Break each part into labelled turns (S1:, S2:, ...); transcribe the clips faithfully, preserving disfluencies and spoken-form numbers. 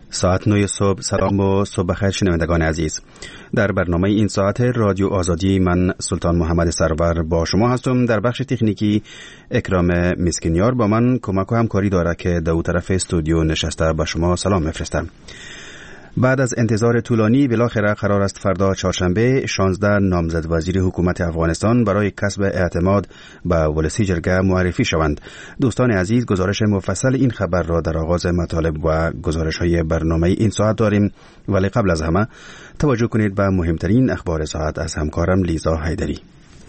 S1: ساعت نه صبح. سلام و صبح بخیر شنوندگان عزیز. در برنامه این ساعت رادیو آزادی من سلطان محمد سرور با شما هستم. در بخش تکنیکی اکرام مسکینیار با من کمک و همکاری داره که دو طرف استودیو نشسته با شما سلام میفرستم. بعد از انتظار طولانی بالاخره قرار است فردا چهارشنبه شانزده نامزد وزیر حکومت افغانستان برای کسب اعتماد به ولسی جرگه معرفی شوند. دوستان عزیز، گزارش مفصل این خبر را در آغاز مطالب و گزارش های برنامه این ساعت داریم، ولی قبل از همه توجه کنید به مهمترین اخبار ساعت از همکارم لیزا حیدری.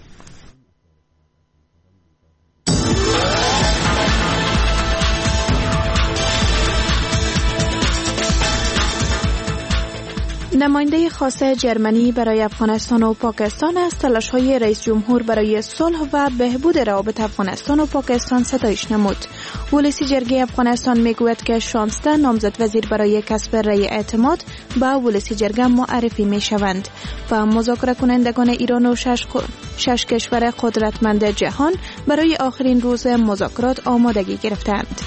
S2: نماینده خاص جرمنی برای افغانستان و پاکستان از تلاش‌های رئیس جمهور برای صلح و بهبود روابط افغانستان و پاکستان ستایش نمود. ولسی جرگه افغانستان میگوید که شانزده نامزد وزیر برای کسب رأی اعتماد به ولسی جرگه معرفی میشوند و مذاکره کنندگان ایران و شش, شش کشور قدرتمند جهان برای آخرین روز مذاکرات آمادگی گرفتند.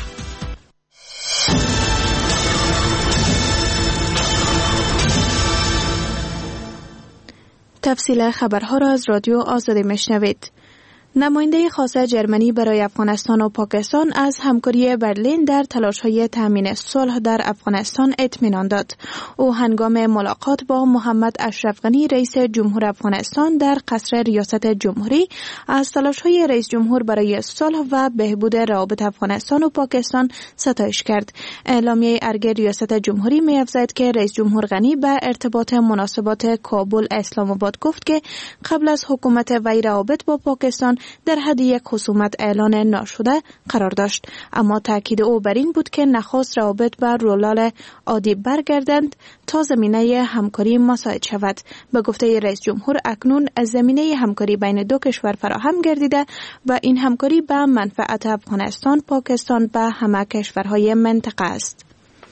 S2: تفصیل خبرها را از رادیو آزادی میشنوید. نماینده خاص جرمنی برای افغانستان و پاکستان از همکاری برلین در تلاش‌های تامین صلح در افغانستان اطمینان داد. او هنگام ملاقات با محمد اشرف غنی رئیس جمهور افغانستان در قصر ریاست جمهوری از تلاش‌های رئیس جمهور برای صلح و بهبود روابط افغانستان و پاکستان ستایش کرد. اعلامیه ارگ ریاست جمهوری می‌افزاید که رئیس جمهور غنی به ارتباط مناسبات کابل اسلام آباد گفت که قبل از حکومت وی روابط با پاکستان در حد یک خصومت اعلان نشده قرار داشت، اما تاکید او بر این بود که نخست روابط بر رولال عادی برگردند تا زمینه همکاری مساعد شود. به گفته رئیس جمهور اکنون زمینه همکاری بین دو کشور فراهم گردیده و این همکاری به منفعت افغانستان، پاکستان و همه کشورهای منطقه است.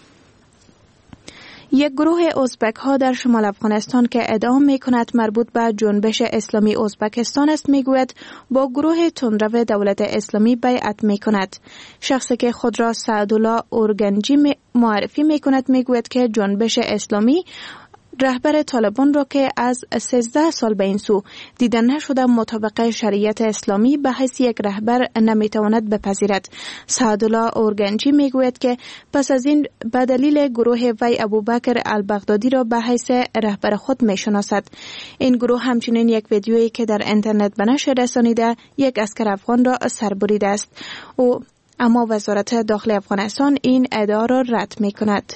S2: یک گروه ازبک ها در شمال افغانستان که ادعا می کند مربوط به جنبش اسلامی ازبکستان است میگوید با گروه تندرو دولت اسلامی بیعت می کند. شخصی که خود را سعدالله اورگنجی معرفی می کند میگوید که جنبش اسلامی رهبر طالبان را که از سیزده سال به این سو دیده نشده مطابق شریعت اسلامی به حیث یک رهبر نمیتواند بپذیرد. سعدالله اورگنجی میگوید که پس از این به دلیل گروه وی ابوبکر البغدادی را به حیث رهبر خود میشناسد. این گروه همچنین یک ویدیویی که در اینترنت به نشر رسانیده یک عسکر افغان را سربریده است. او اما وزارت داخلی افغانستان این ادعا را رد میکند.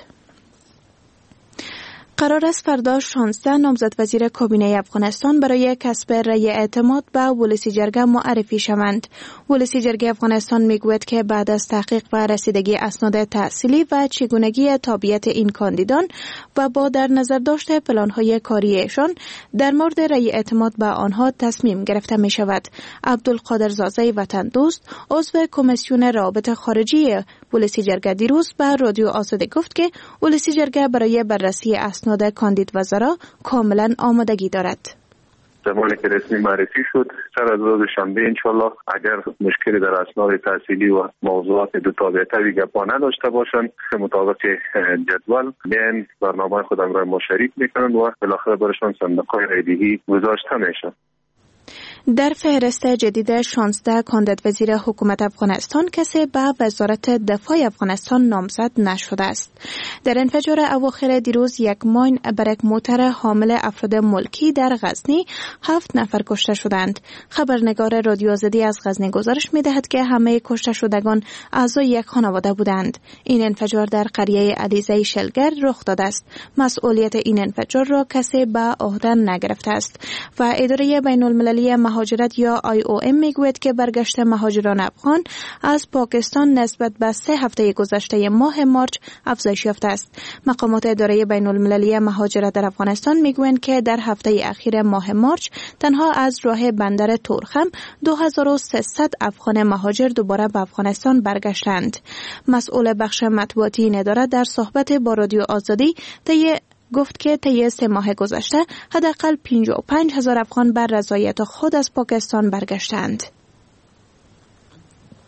S2: قرار است فردا شانزده نامزد وزیر کابینه افغانستان برای کسب رأی اعتماد به ولسی جرگه معرفی شوند. ولسی جرگه افغانستان میگوید که بعد از تحقیق و رسیدگی اسناد تحصیلی و چگونگی تابعیت این کاندیدان و با در نظر داشت پلان‌های کاری ایشان در مورد رأی اعتماد به آنها تصمیم گرفته می شود. عبدالقادر زازی وطن دوست عضو کمیسیون روابط خارجی ولسی جرگه دیروز به رادیو آزادی گفت که ولسی جرگه برای بررسی اسناد کاندید وزرا کاملا آمادگی دارد.
S3: زمانی که رسمی معرفی شد سر از روز شنبه انشالله اگر مشکلی در اسناد تحصیلی و موضوعات دو تابعیت گپا نداشته باشند مطابق جدول بیان برنامه خودم را ما شریک میکنند و بالاخره برشان صندوق‌های رایدهی گذاشته میشن.
S2: در فهرست جدید شانزده کاندید وزیر حکومت افغانستان کسی به وزارت دفاع افغانستان نامزد نشده است. در انفجار اواخر دیروز یک ماین بر یک موتر حامل افراد ملکی در غزنی هفت نفر کشته شدند. خبرنگار رادیو آزادی از غزنی گزارش می‌دهد که همه کشته شدگان اعضای یک خانواده بودند. این انفجار در قریه علیزه شلگر رخ داده است. مسئولیت این انفجار را کسی به عهده نگرفته است و اداره بین‌المللی مهاجرت یا آی او ام میگوید که برگشت مهاجران افغان از پاکستان نسبت به سه هفته گذشته ماه مارچ افزایش یافته است. مقامات اداره بین المللی مهاجرت در افغانستان میگویند که در هفته اخیر ماه مارچ تنها از راه بندر تورخم دو هزار و سیصد افغان مهاجر دوباره به افغانستان برگشتند. مسئول بخش مطبوعاتی این اداره در صحبت با رادیو آزادی طی گفت که طی سه ماه گذشته حداقل پنجاه و پنج هزار افغان بر رضایت خود از پاکستان برگشتند.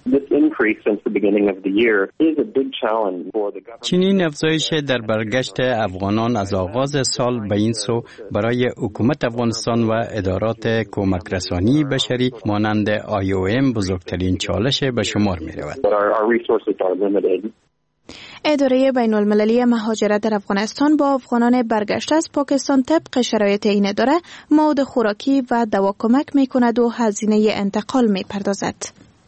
S4: چنین افزایش در برگشت افغانان از آغاز سال به این سو برای حکومت افغانستان و ادارات کمک رسانی بشری مانند آی او ام بزرگترین چالش به شمار می رود.
S2: اداره بین المللی مهاجرت در افغانستان با افغانان برگشته از پاکستان طبق شرایط این اداره مواد خوراکی و دوا کمک می کند و هزینه انتقال می پردازد.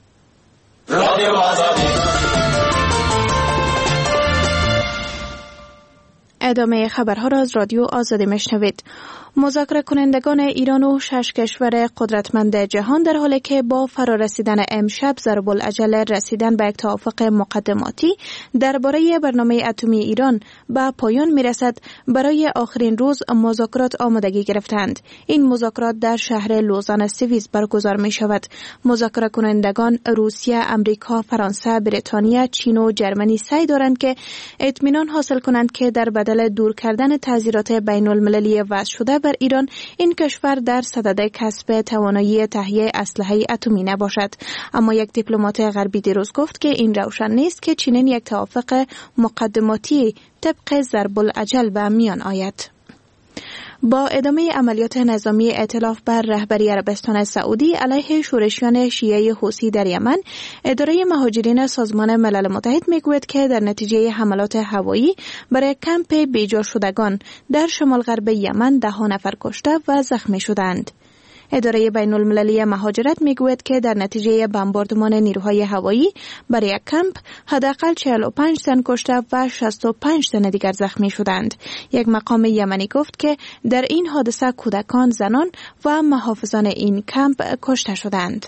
S2: ادامه خبرها را از رادیو آزادی میشنوید. مذاکره کنندگان ایران و شش کشور قدرتمند جهان در حالی که با فرارسیدن امشب ضرب العجل رسیدن به یک توافق مقدماتی درباره برنامه اتمی ایران به پایان میرسد، برای آخرین روز مذاکرات آمادگی گرفتند. این مذاکرات در شهر لوزان سوئیس برگزار می شود. مذاکره کنندگان روسیه، امریکا، فرانسه، بریتانیا، چین و جرمنی سعی دارند که اطمینان حاصل کنند که در بدل دور کردن تعزیرات بین المللی وضع شده بر ایران، این کشور در صدد کسب توانایی تهیه اسلحه اتمی نباشد. اما یک دیپلمات غربی دیروز گفت که این روشن نیست که چنین یک توافق مقدماتی طبق ضرب العجل به میان آید. با ادامه عملیات نظامی ائتلاف بر رهبری عربستان سعودی علیه شورشیان شیعه حوثی در یمن، اداره مهاجرین سازمان ملل متحد میگوید که در نتیجه حملات هوایی برای کمپ بیجا شدگان در شمال غرب یمن ده نفر کشته و زخمی شدند. اداره بین المللی مهاجرت میگوید که در نتیجه بمباردمان نیروهای هوایی برای یک کمپ حداقل چهل و پنج تن کشته و شصت و پنج تن دیگر زخمی شدند. یک مقام یمنی گفت که در این حادثه کودکان، زنان و محافظان این کمپ کشته شدند.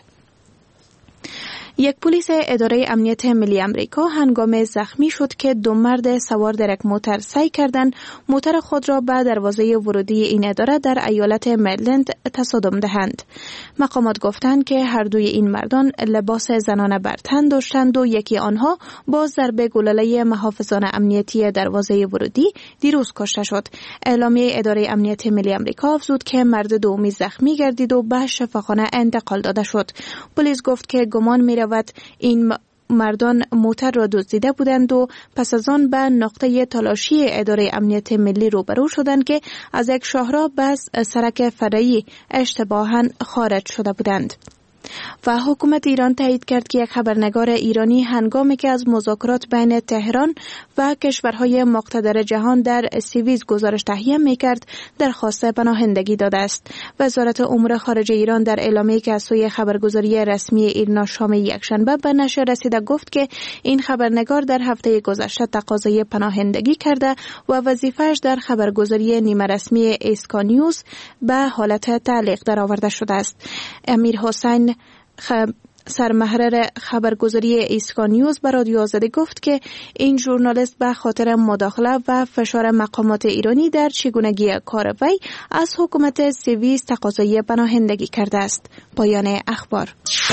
S2: یک پلیس اداره امنیت ملی امریکا هنگام زخمی شد که دو مرد سوار در یک موتر سعی کردند موتر خود را به دروازه ورودی این اداره در ایالت مریلند تصادم دهند. مقامات گفتند که هر دوی این مردان لباس زنانه بر تن داشتند و یکی آنها با ضربه گلوله محافظان امنیتی دروازه ورودی دیروز کشته شد. اعلامیه اداره امنیت ملی امریکا افزود که مرد دومی زخمی گردید و به شفاخانه انتقال داده شد. پلیس گفت که گمان می این مردان موتر را دزدیده بودند و پس از آن به نقطه تلاشی اداره امنیت ملی روبرو شدند که از یک شاهراه به سرک فرعی اشتباهاً خارج شده بودند. و حکومت ایران تایید کرد که یک خبرنگار ایرانی هنگامی که از مذاکرات بین تهران و کشورهای مقتدر جهان در سوئیس گزارش تهیه می‌کرد درخواست پناهندگی داده است. وزارت امور خارجه ایران در اعلامیه‌ای که از سوی خبرگزاری رسمی ایرنا شام یکشنبه به نشر رسیده گفت که این خبرنگار در هفته گذشته تقاضای پناهندگی کرده و وظیفه‌اش در خبرگزاری نیمه رسمی اسکا نیوز به حالت تعلیق درآورده شده است. امیر حسین خب سرمحرر خبرگزاری اسکا نیوز به رادیو آزادی گفت که این ژورنالیست به خاطر مداخله و فشار مقامات ایرانی در چگونگی کار وی از حکومت سوئیس تقاضای پناهندگی کرده است. پایان اخبار.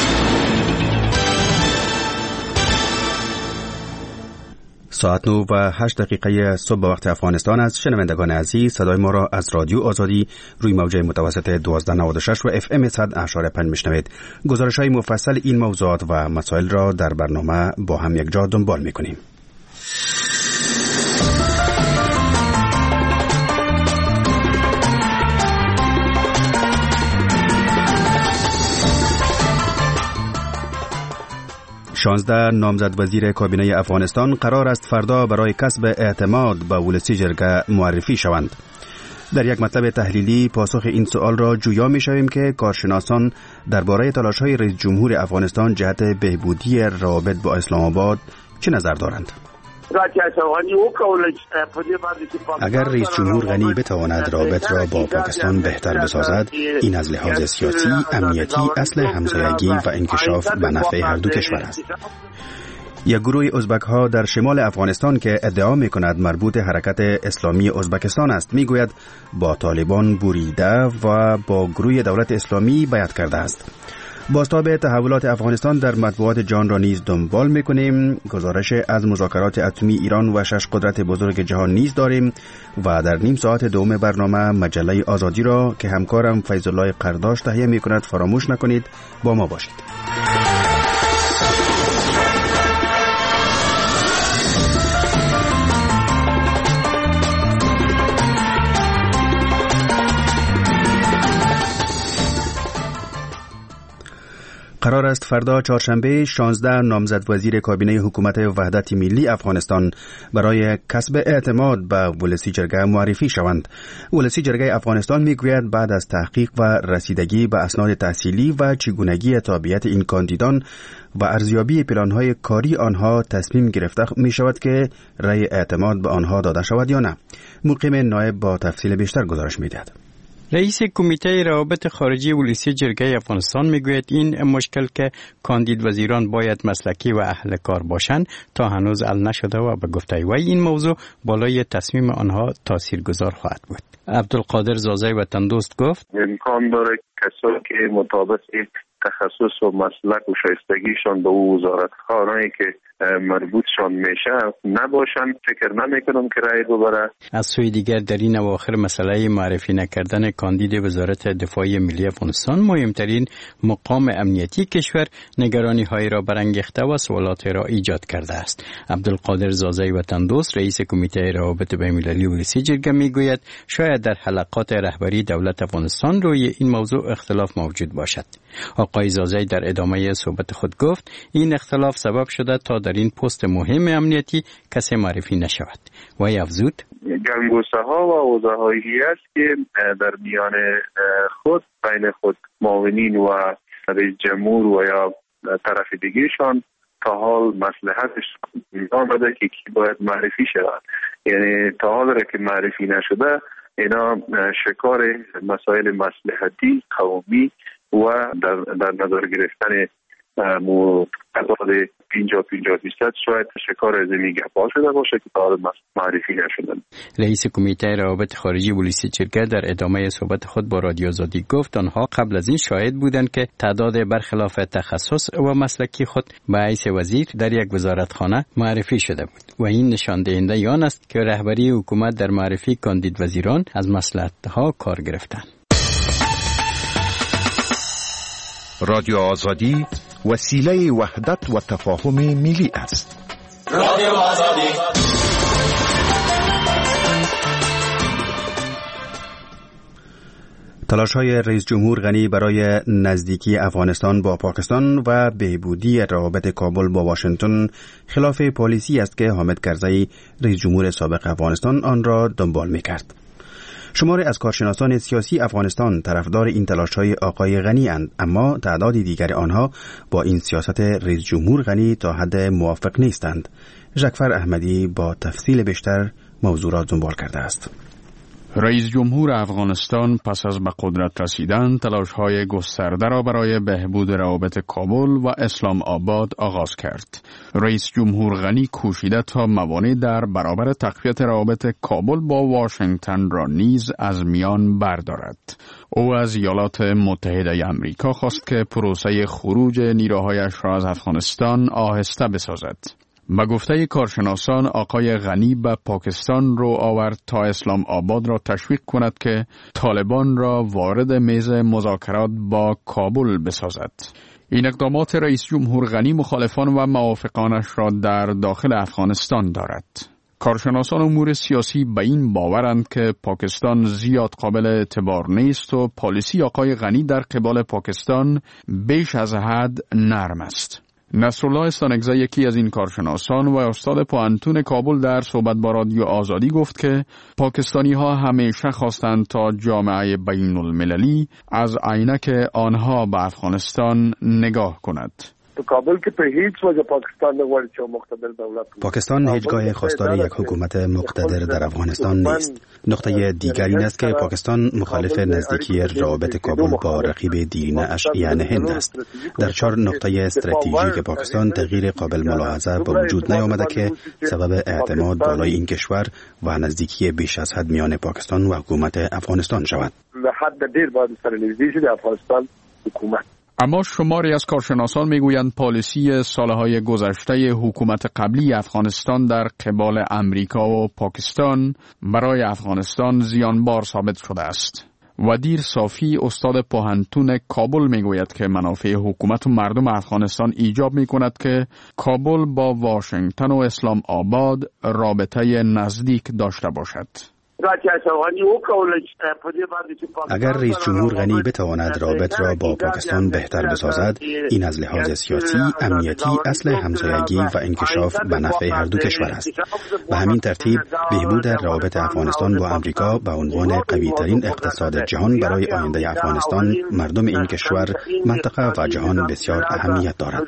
S1: ساعت نو و هشت دقیقه صبح وقت افغانستان است. شنوندگان عزیز، صدای ما را از رادیو آزادی روی موج متوسط دوازده نود و شش و اف ام صد اشاره پنج میشنوید. گزارش های مفصل این موضوعات و مسائل را در برنامه با هم یک جا دنبال میکنیم. شانزده نامزد وزیر کابینه افغانستان قرار است فردا برای کسب اعتماد به ولسی جرگه معرفی شوند. در یک مطلب تحلیلی پاسخ این سوال را جویا می شویم که کارشناسان درباره تلاش‌های رئیس جمهور افغانستان جهت بهبودی روابط با اسلام آباد چه نظر دارند. اگر رئیس جمهور غنی بتواند رابط را با پاکستان بهتر بسازد، این از لحاظ سیاسی، امنیتی، اصل همسایگی و انکشاف به نفع هر دو کشور است. یک گروه ازبک ها در شمال افغانستان که ادعا می کند مربوط حرکت اسلامی ازبکستان است، می گوید با طالبان بریده و با گروه دولت اسلامی بیعت کرده است. بازتاب تحولات افغانستان در مطبوعات جهان را نیز دنبال می‌کنیم. گزارش از مذاکرات اتمی ایران و شش قدرت بزرگ جهان نیز داریم و در نیم ساعت دوم برنامه مجله آزادی را که همکارم فیض الله قرداش تهیه می‌کند فراموش نکنید. با ما باشید. قرار است فردا چهارشنبه شانزده نامزد وزیر کابینه حکومت وحدت ملی افغانستان برای کسب اعتماد به ولسی جرگه معرفی شوند. ولسی جرگه افغانستان میگوید بعد از تحقیق و رسیدگی به اسناد تحصیلی و چگونگی تابعیت این کاندیدان و ارزیابی پلان‌های کاری آنها تصمیم گرفته می شود که رأی اعتماد به آنها داده شود یا نه. مقیم نایب با تفصیل بیشتر گزارش می‌دهد.
S4: رئیس کمیته روابط خارجی ولسی جرگه افغانستان میگوید این مشکل که کاندید وزیران باید مسلکی و اهل کار باشند تا هنوز حل نشده و به گفته وی این موضوع بالای تصمیم آنها تاثیرگذار خواهد بود. عبدالقادر زازی وطن دوست گفت
S3: امکان داره کسایی که مطابق تخصص و مسلک و شایستگیشان به او وزارت خانه‌ای که مربوطشان میشه نباشن. فکر نمیکنم که رأی ببره.
S4: از سوی دیگر در این اواخر مسئله معرفی نکردن کاندید وزارت دفاع ملی افغانستان مهمترین مقام امنیتی کشور نگرانی های را برانگیخته و سوالات را ایجاد کرده است. عبدالقادر زازی وطن دوست رئیس کمیته روابط بین‌المللی ولسی جرگه میگوید شاید در حلقات رهبری دولت افغانستان روی این موضوع اختلاف موجود باشد. آقای زازی در ادامه صحبت خود گفت این اختلاف سبب شده تا در این پست مهم امنیتی کسی معرفی نشود. و افزود
S3: گنگوسه ها و حوزه‌هایی است که در میان خود بین خود معاونین و رئیس جمهور و یا طرف دیگرشان تا حال مصلحتش آمده که کی باید معرفی شود. یعنی تا حال را که معرفی نشده اینا شکار مسائل مصلحتی قومی و در, در نظر گرفتن تعداد پنجاه پنجاه درصد شاید شکار زمین گپا شده باشه که تا حال معرفی نشدن.
S4: رئیس کمیته روابط خارجی ولسی جرگه در ادامه صحبت خود با رادیو آزادی گفت آنها قبل از این شاهد بودند که تعداد برخلاف تخصص و مسلکی خود به حیث وزیر در یک وزارتخانه معرفی شده بود و این نشان دهنده آن است که رهبری حکومت در معرفی کاندید وزیران از مصلحت‌ها کار گرفتند.
S5: رادیو آزادی وسیله وحدت و تفاهم ملی است. رادیو آزادی.
S1: تلاش‌های رئیس جمهور غنی برای نزدیکی افغانستان با پاکستان و بهبودی روابط کابل با واشنگتن خلاف پالیسی است که حامد کرزی رئیس جمهور سابق افغانستان آن را دنبال می‌کرد. شماری از کارشناسان سیاسی افغانستان طرفدار این تلاش‌های آقای غنی اند، اما تعدادی دیگر آنها با این سیاست رئیس جمهور غنی تا حد موافق نیستند. ژکفر احمدی با تفصیل بیشتر موضوع را دنبال کرده است.
S6: رئیس جمهور افغانستان پس از به قدرت رسیدن تلاش‌های گسترده را برای بهبود روابط کابل و اسلام آباد آغاز کرد. رئیس جمهور غنی کوشیده تا موانع در برابر تقویت روابط کابل با واشنگتن را نیز از میان بردارد. او از ایالات متحده آمریکا خواست که پروسه خروج نیروهایش را از افغانستان آهسته بسازد. به گفته کارشناسان آقای غنی به پاکستان رو آورد تا اسلام آباد را تشویق کند که طالبان را وارد میز مذاکرات با کابل بسازد. این اقدامات رئیس جمهور غنی مخالفان و موافقانش را در داخل افغانستان دارد. کارشناسان امور سیاسی به این باورند که پاکستان زیاد قابل اعتبار نیست و پالیسی آقای غنی در قبال پاکستان بیش از حد نرم است. نصرالله استانگزه یکی از این کارشناسان و استاد پوهنتون کابل در صحبت با رادیو آزادی گفت که پاکستانی ها همیشه خواستند تا جامعه بین المللی از عینک آنها به افغانستان نگاه کند.
S7: تو کابل که به هیچ وجه پاکستان نغواړي چې مقتدر دولت
S1: پاکستان هیچگاه خواستار یک حکومت مقتدر در افغانستان نیست. نقطه دیگر این است که پاکستان مخالف نزدیکی روابط کابل با رقیب دیرینه اش یعنی هند است. در چهار نقطه استراتژیک پاکستان تغییر قابل ملاحظه به وجود نیامده که سبب اعتماد بالای این کشور و نزدیکی بیش از حد میان پاکستان و حکومت افغانستان شود.
S7: حد دیر باید سره نزدیک شده افغانستان حکومت.
S6: اما شماری از کارشناسان میگویند پالیسی سالهای گذشته حکومت قبلی افغانستان در قبال امریکا و پاکستان برای افغانستان زیانبار ثابت شده است. ودیر صافی استاد پوهنتون کابل میگوید که منافع حکومت و مردم افغانستان ایجاب میکند که کابل با واشنگتن و اسلام آباد رابطه نزدیک داشته باشد.
S1: اگر رئیس جمهور غنی بتواند رابط را با پاکستان بهتر بسازد، این از لحاظ سیاسی، امنیتی، اصل همسایگی و انکشاف به نفع هر دو کشور است. به همین ترتیب بهبود روابط افغانستان با امریکا به عنوان قوی‌ترین اقتصاد جهان برای آینده افغانستان، مردم این کشور، منطقه و جهان بسیار اهمیت دارد.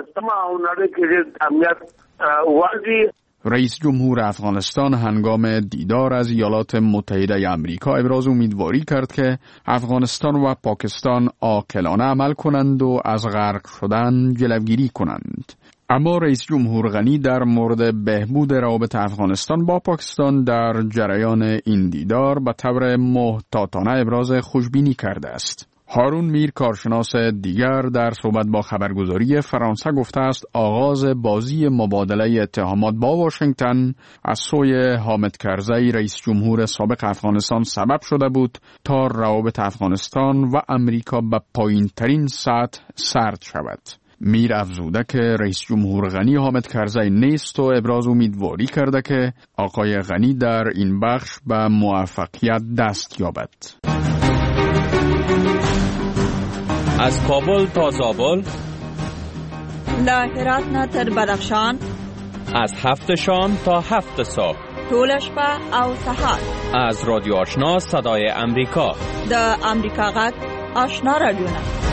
S6: رئیس جمهور افغانستان هنگام دیدار از ایالات متحده آمریکا ابراز امیدواری کرد که افغانستان و پاکستان عاقلانه عمل کنند و از غرق شدن جلوگیری کنند. اما رئیس جمهور غنی در مورد بهبود روابط افغانستان با پاکستان در جریان این دیدار به طور محتاطانه ابراز خوشبینی کرده است. هارون میر، کارشناس دیگر، در صحبت با خبرگزاری فرانسه گفته است آغاز بازی مبادله اتهامات با واشنگتن از سوی حامد کرزی، رئیس جمهور سابق افغانستان، سبب شده بود تا روابط افغانستان و امریکا به پایین ترین سطح سرد شود. میر افزوده که رئیس جمهور غنی حامد کرزی نیست و ابراز امیدواری کرده که آقای غنی در این بخش به موفقیت دست یابد.
S8: از کابل تا زابل،
S9: له هرات نه تر بدخشان،
S8: از هفت شام تا هفت صبح،
S9: ټول شپه او سهار،
S8: از رادیو آشنا صدای امریکا،
S9: د امریکا غږ آشنا رادیو.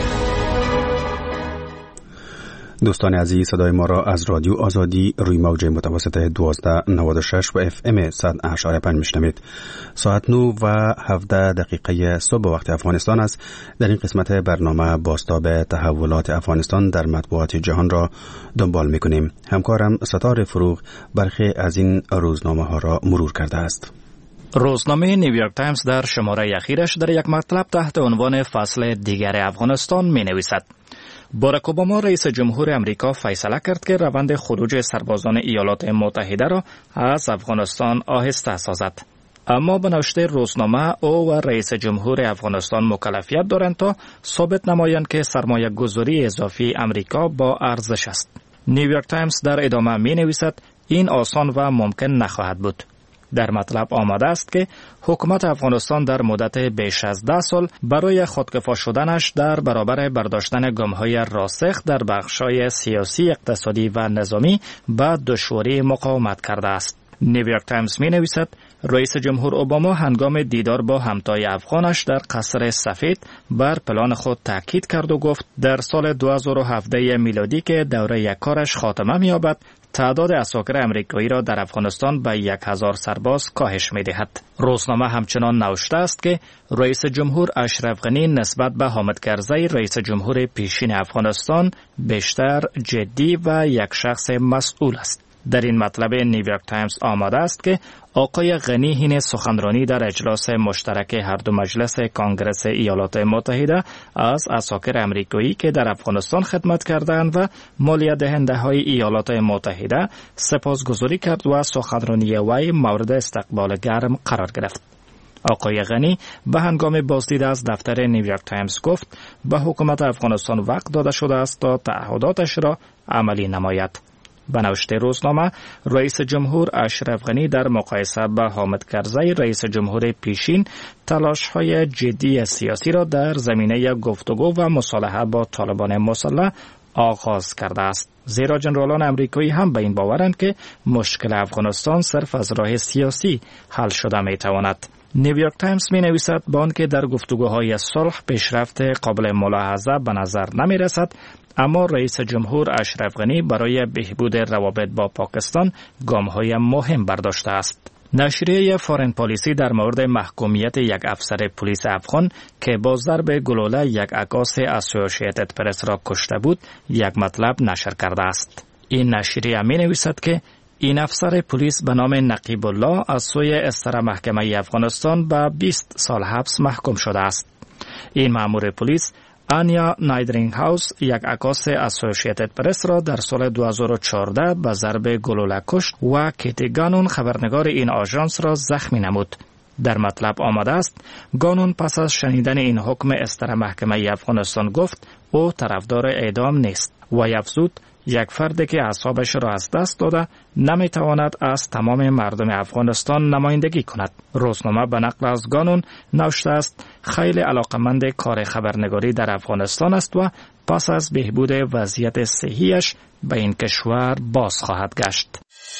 S1: دوستان عزیز، صدای ما را از رادیو آزادی روی موج متوسط دوازده نود و شش و اف ام صد و اشاره پنج میشنوید. ساعت نو و هفده دقیقه صبح وقت افغانستان است. در این قسمت برنامه بازتاب تحولات افغانستان در مطبوعات جهان را دنبال میکنیم. همکارم ستاره فروغ برخی از این روزنامه ها را مرور کرده است.
S10: روزنامه نیویورک تایمز در شماره اخیرش در یک مطلب تحت عنوان فصل دیگر افغانستان می نویسد: باراک اوباما رئیس جمهور امریکا فیصله کرد که روند خروج سربازان ایالات متحده را از افغانستان آهسته سازد. اما به نوشته روزنامه، او و رئیس جمهور افغانستان مکلفیت دارند تا ثابت نمایند که سرمایه گذاری اضافی امریکا با ارزش است. نیویورک تایمز در ادامه می نویسد این آسان و ممکن نخواهد بود. در مطلب آمده است که حکومت افغانستان در مدت بیش از ده سال برای خودکفا شدنش در برابر برداشتن گام‌های راسخ در بخش‌های سیاسی، اقتصادی و نظامی به دشواری مقاومت کرده است. نیویورک تایمز می نویسد رئیس جمهور اوباما هنگام دیدار با همتای افغانش در قصر سفید بر پلان خود تاکید کرد و گفت در سال دو هزار و هفده میلادی که دوره کارش خاتمه می‌یابد، تعداد اساکر امریکایی را در افغانستان به یک هزار سرباز کاهش می دهد. روزنامه همچنان نوشته است که رئیس جمهور اشرف غنی نسبت به حامد کرزی، رئیس جمهور پیشین افغانستان، بیشتر جدی و یک شخص مسئول است. در این مطلب نیویورک تایمز آمده است که آقای غنی حین سخنرانی در اجلاس مشترک هر دو مجلس کانگرس ایالات متحده از اساکر امریکایی که در افغانستان خدمت کردند و مالیه دهنده های ایالات متحده سپاسگزاری کرد و سخنرانی وی مورد استقبال گرم قرار گرفت. آقای غنی به هنگام بازدید از دفتر نیویورک تایمز گفت به حکومت افغانستان وقت داده شده است تا تعهداتش را عملی نماید. به نوشته روزنامه، رئیس جمهور اشرف غنی در مقایسه با حامد کرزی، رئیس جمهور پیشین، تلاش‌های جدی سیاسی را در زمینه گفتگو و مصالحه با طالبان مسلح آغاز کرده است. زیرا جنرالان امریکایی هم به این باورند که مشکل افغانستان صرف از راه سیاسی حل شده می‌تواند. نیویورک تایمز می نویسد با آنکه در گفتگوهای صلح پیشرفت قابل ملاحظه به نظر نمی رسد، اما رئیس جمهور اشرف غنی برای بهبود روابط با پاکستان گام‌های مهم برداشته است. نشریه فارن پالیسی در مورد محکومیت یک افسر پلیس افغان که با ضرب گلوله یک عکاس اسوسییتد پرس را کشته بود، یک مطلب نشر کرده است. این نشریه می نویسد که این افسر پلیس به نام نقیب الله از سوی استر محکمه افغانستان به بیست سال حبس محکوم شده است. این مأمور پلیس آنیا نایدرینگ هاوس، یک عکاس اسوسییتد پرس، را در سال دو هزار و چهارده به ضرب گلوله کشت و کیتی گانون، خبرنگار این آژانس، را زخمی نمود. در مطلب آمده است گانون پس از شنیدن این حکم استر محکمه افغانستان گفت او طرفدار اعدام نیست و افزود یک فردی که اعصابش را از دست داده نمیتواند از تمام مردم افغانستان نمایندگی کند. روزنامه به نقل از گانون نوشته است خیلی علاقمند کار خبرنگاری در افغانستان است و پس از بهبود وضعیت صحیش به این کشور باز خواهد گشت.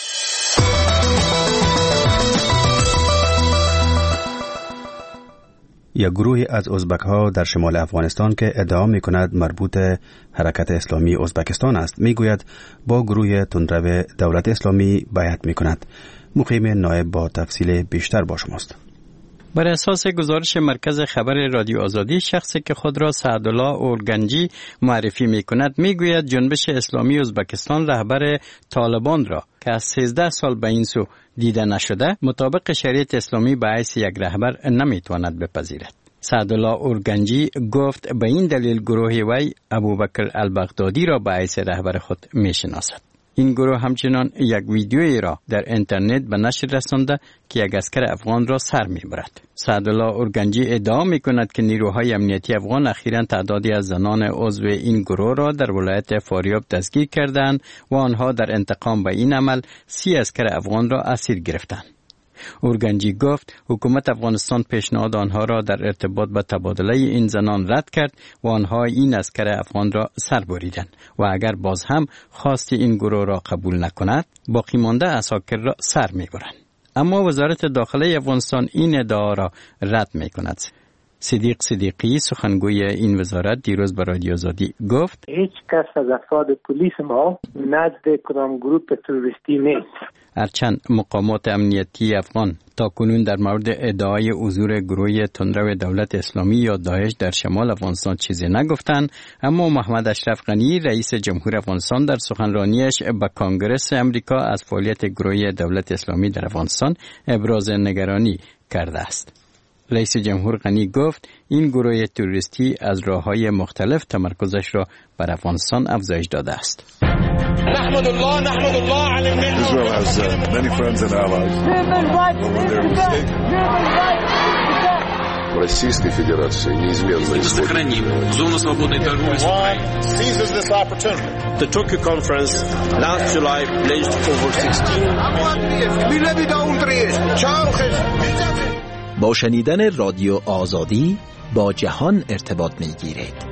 S1: یک گروه از ازبک ها در شمال افغانستان که ادعا می کند مربوط حرکت اسلامی ازبکستان است می گوید با گروه تندرو دولت اسلامی بیعت می کند. مقیم نایب با تفصیل بیشتر با شماست.
S4: بر اساس گزارش مرکز خبر رادیو آزادی، شخصی که خود را سعدالله اورگنجی معرفی می کند می گوید جنبش اسلامی ازبکستان رهبر طالبان را که از سیزده سال به این سو دیده نشده مطابق شریعت اسلامی به حیث یک رهبر نمی تواند بپذیرد. سعدالله اورگنجی گفت به این دلیل گروه وی ابوبکر البغدادی را به حیث رهبر خود می شناسد. این گروه همچنان یک ویدیویی را در اینترنت به نشر رسانده که یک عسکر افغان را سر میبرد. سعدالله اورگنجی ادعا میکند که نیروهای امنیتی افغان اخیراً تعدادی از زنان عضو این گروه را در ولایت فاریاب دستگیر کردند و آنها در انتقام به این عمل سی عسکر افغان را اسیر گرفتند. اورگنجی گفت حکومت افغانستان پیشنهاد آنها را در ارتباط با تبادله این زنان رد کرد و آنها این عسکر افغان را سر بریدند و اگر باز هم خواست این گروه را قبول نکند باقی مانده عساکر را سر میبرند. اما وزارت داخله افغانستان این ادعا را رد میکند. صدیق صدیقی سخنگوی این وزارت دیروز به رادیو آزادی گفت
S11: هیچ کس از افراد پلیس ما نزد کدام گروه تروریستی نیست.
S4: هرچند مقامات امنیتی افغان تا کنون در مورد ادعای حضور گروه تندرو دولت اسلامی یا داعش در شمال افغانستان چیزی نگفتند، اما محمد اشرف غنی رئیس جمهور افغانستان در سخنرانیش به کنگره امریکا از فعالیت گروه دولت اسلامی در افغانستان ابراز نگرانی کرده است. رئیس جمهور غنی گفت این گروه تروریستی از راه‌های مختلف تمرکزش را بر افغانستان افزایش داده است.
S12: نحمد الله نحمد الله علی الملت. Israel has uh, many friends and allies.
S13: Российской Федерации неизменно
S14: сохраним зону свободной торговли с Украиной.
S12: Seizes this opportunity.
S15: The Tokyo conference last July pledged over sixteen.
S16: با شنیدن رادیو آزادی با جهان ارتباط می‌گیرید.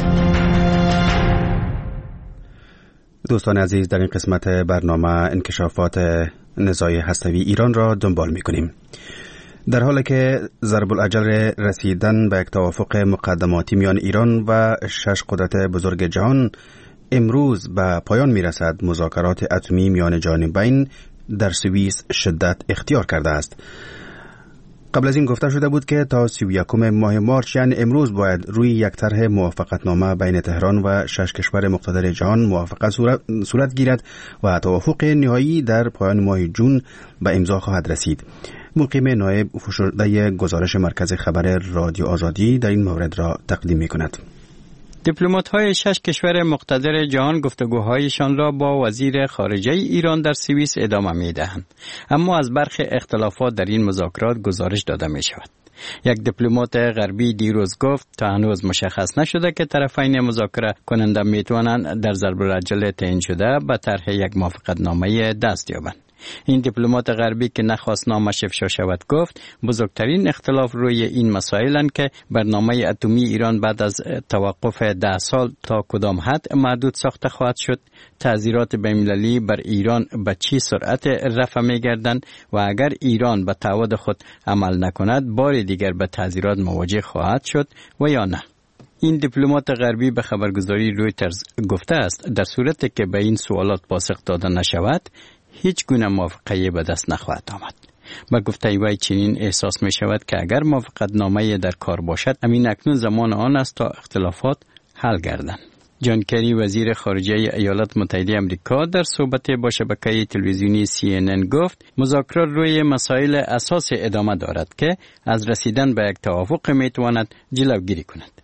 S1: دوستان عزیز، در این قسمت برنامه انکشافات نزاع هسته‌ای ایران را دنبال می‌کنیم. در حالی که ضرب الاجل رسیدن به یک توافق مقدماتی میان ایران و شش قدرت بزرگ جهان امروز به پایان می‌رسد، مذاکرات اتمی میان جانبین در سوئیس شدت اختیار کرده است. قبل از این گفته شده بود که تا سی و یکم ماه مارچ یعنی امروز باید روی یک طرح موافقتنامه بین تهران و شش کشور مقتدر جهان موافقت صورت, صورت گیرد و توافق نهایی در پایان ماه جون به امضا خواهد رسید. مقیم نایب فشرده گزارش مرکز خبر رادیو آزادی در این مورد را تقدیم می کند.
S4: دیپلمات‌های شش کشور مقتدر جهان گفتگوهایشان را با وزیر خارجه ایران در سوئیس ادامه می‌دهند، اما از برخی اختلافات در این مذاکرات گزارش داده می‌شود. یک دیپلمات غربی دیروز گفت تا هنوز مشخص نشده که طرفین مذاکره کننده می‌توانند در ضرب الاجل تعیین شده به طرح یک موافقتنامه دست یابند. این دیپلمات غربی که نخواست نامش افشا شود گفت بزرگترین اختلاف روی این مسائلند که برنامه اتمی ایران بعد از توقف ده سال تا کدام حد محدود ساخته خواهد شد، تعزیرات بین‌المللی بر ایران به چی سرعت رفع می‌گردند و اگر ایران به تعهد خود عمل نکند بار دیگر به تعزیرات مواجه خواهد شد و یا نه. این دیپلمات غربی به خبرگزاری رویترز گفته است در صورتی که به این سوالات پاسخ داده نشود هیچ گونه موافقه به دست نخواهد آمد. با گفته وی چنین احساس می شود که اگر موافقتنامه در کار باشد امین اکنون زمان آن است تا اختلافات حل گردند. جان کری وزیر خارجه ایالات متحده آمریکا در صحبت با شبکه تلویزیونی سی ان ان گفت مذاکرات روی مسائل اساسی ادامه دارد که از رسیدن به یک توافق می تواند جلوگیری کند.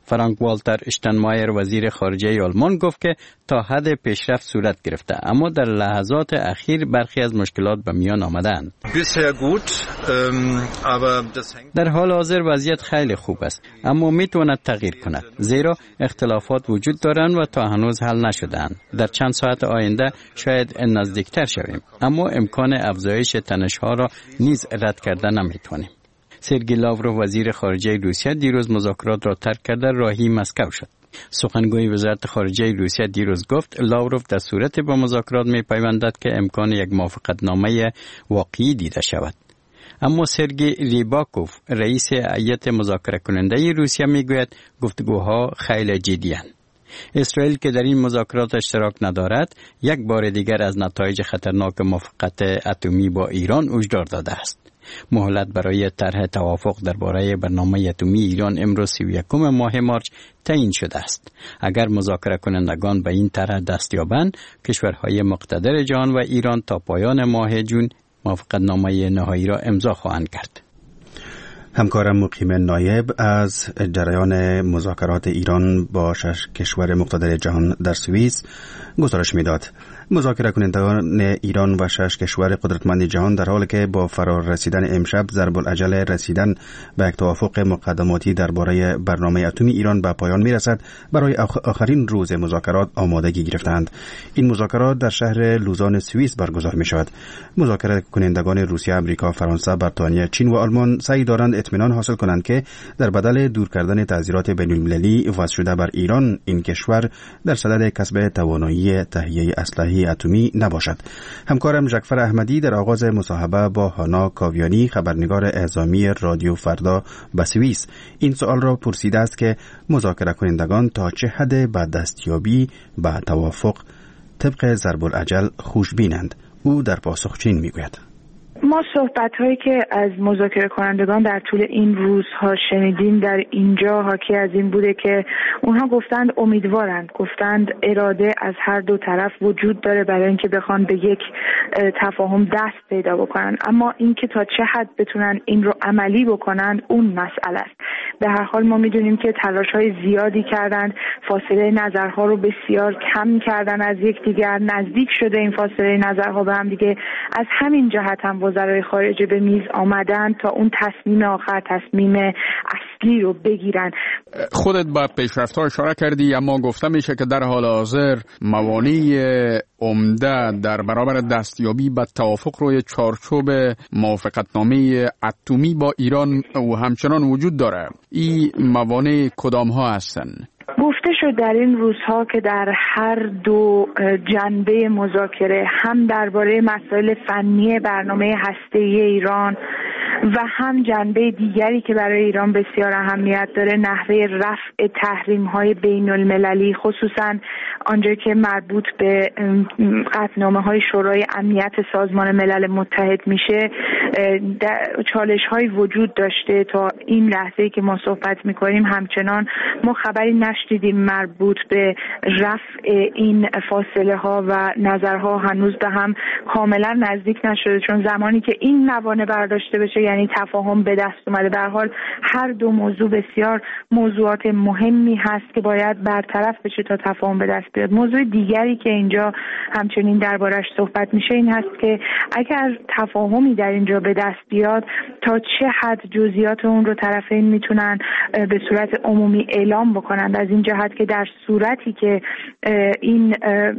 S4: فرانک والتر اشتنمایر وزیر خارجه آلمان گفت که تا حد پیشرفت صورت گرفته، اما در لحظات اخیر برخی از مشکلات به میان آمدند. در حال حاضر وضعیت خیلی خوب است، اما میتواند تغییر کند، زیرا اختلافات وجود دارند و تا هنوز حل نشده‌اند. در چند ساعت آینده شاید نزدیکتر شویم، اما امکان افزایش تنش‌ها را نیز رد کرده نمیتوانیم. سرگئی لاوروف وزیر خارجه روسیه دیروز مذاکرات را ترک کرده راهی مسکو شد. سخنگوی وزارت خارجه روسیه دیروز گفت لاوروف در صورت با مذاکرات می‌پیوندد که امکان یک موافقتنامه واقعی دیده شود. اما سرگئی ریباکوف رئیس هیئت مذاکره کننده روسیه میگوید گفتگوها خیلی جدی‌اند. اسرائیل که در این مذاکرات اشتراک ندارد، یک بار دیگر از نتایج خطرناک موافقت اتمی با ایران هشدار داده است. مهلت برای طرح توافق درباره برنامه اتمی ایران امروز سی و یکم ماه مارچ تعیین شده است. اگر مذاکره کنندگان به این طرح دست یابند، کشورهای مقتدر جهان و ایران تا پایان ماه جون موافقتنامه نهایی را امضا خواهند کرد.
S1: همکارم مقیم نایب از جریان مذاکرات ایران با شش کشور مقتدر جهان در سوئیس گزارش میداد. مذاکره کنندگان ایران و شش کشور قدرتمند جهان در حالی که با فرار رسیدن امشب ضرب العجل رسیدن به یک توافق مقدماتی درباره برنامه اتمی ایران به پایان میرسد، برای آخرین روز مذاکرات آمادگی گرفتند. این مذاکرات در شهر لوزان سوئیس برگزار می شود. مذاکره کنندگان روسیه، آمریکا، فرانسه، بریتانیا، چین و آلمان سعی دارند اطمینان حاصل کنند که در بدل دور کردن تعزیرات بین‌المللی وضع شده بر ایران، این کشور در صدد کسب توانایی تهیه اسلحه اتمی نباشد. همکارم جعفر احمدی در آغاز مصاحبه با هانا کاویانی، خبرنگار اعزامی رادیو فردا به سوئیس، این سوال را پرسیده است که مذاکره کنندگان تا چه حد به دستیابی به توافق طبق ضرب العجل خوشبینند. او در پاسخ چین میگوید:
S17: ما صحبت‌هایی که از مذاکره کنندگان در طول این روزها شنیدیم در اینجا حاکی از این بوده که اونها گفتند امیدوارند، گفتند اراده از هر دو طرف وجود داره برای اینکه بخوان به یک تفاهم دست پیدا بکنن، اما اینکه تا چه حد بتونن این رو عملی بکنن اون مسئله است. به هر حال ما میدونیم که تلاش‌های زیادی کردند، فاصله نظرها رو بسیار کم کردن از یکدیگر، نزدیک شده این فاصله نظرها به هم دیگه. از همین جهت هم وزرای خارجه به میز آمدن تا اون تصمیم آخر، تصمیم اصلی رو بگیرن.
S6: خودت با پیشرفت‌ها اشاره کردی، اما گفته میشه که در حال حاضر موانع عمده در برابر دستیابی به توافق روی چارچوب موافقتنامه اتمی با ایران و همچنان وجود داره. این موانع کدام ها هستند؟
S17: گفته شد در این روزها که در هر دو جنبه مذاکره، هم درباره مسائل فنی برنامه هسته‌ای ایران و هم جنبه دیگری که برای ایران بسیار اهمیت داره، نحوه رفع تحریم‌های بین‌المللی، خصوصاً آنجا که مربوط به قطعنامه‌های شورای امنیت سازمان ملل متحد میشه، چالش‌های وجود داشته. تا این لحظه‌ای که ما صحبت می‌کنیم همچنان ما خبری نشنیدیم مربوط به رفع این فاصله ها و نظرها هنوز به هم کاملا نزدیک نشده، چون زمانی که این موانع برداشته بشه یعنی تفاهم به دست اومده. به هر حال هر دو موضوع بسیار موضوعات مهمی هست که باید برطرف بشه تا تفاهم به دست بیاد. موضوع دیگری که اینجا همچنین دربارش صحبت میشه این هست که اگر تفاهمی در اینجا به دست بیاد تا چه حد جزئیات اون رو طرفین میتونن به صورت عمومی اعلام بکنند، از این جهت که در صورتی که این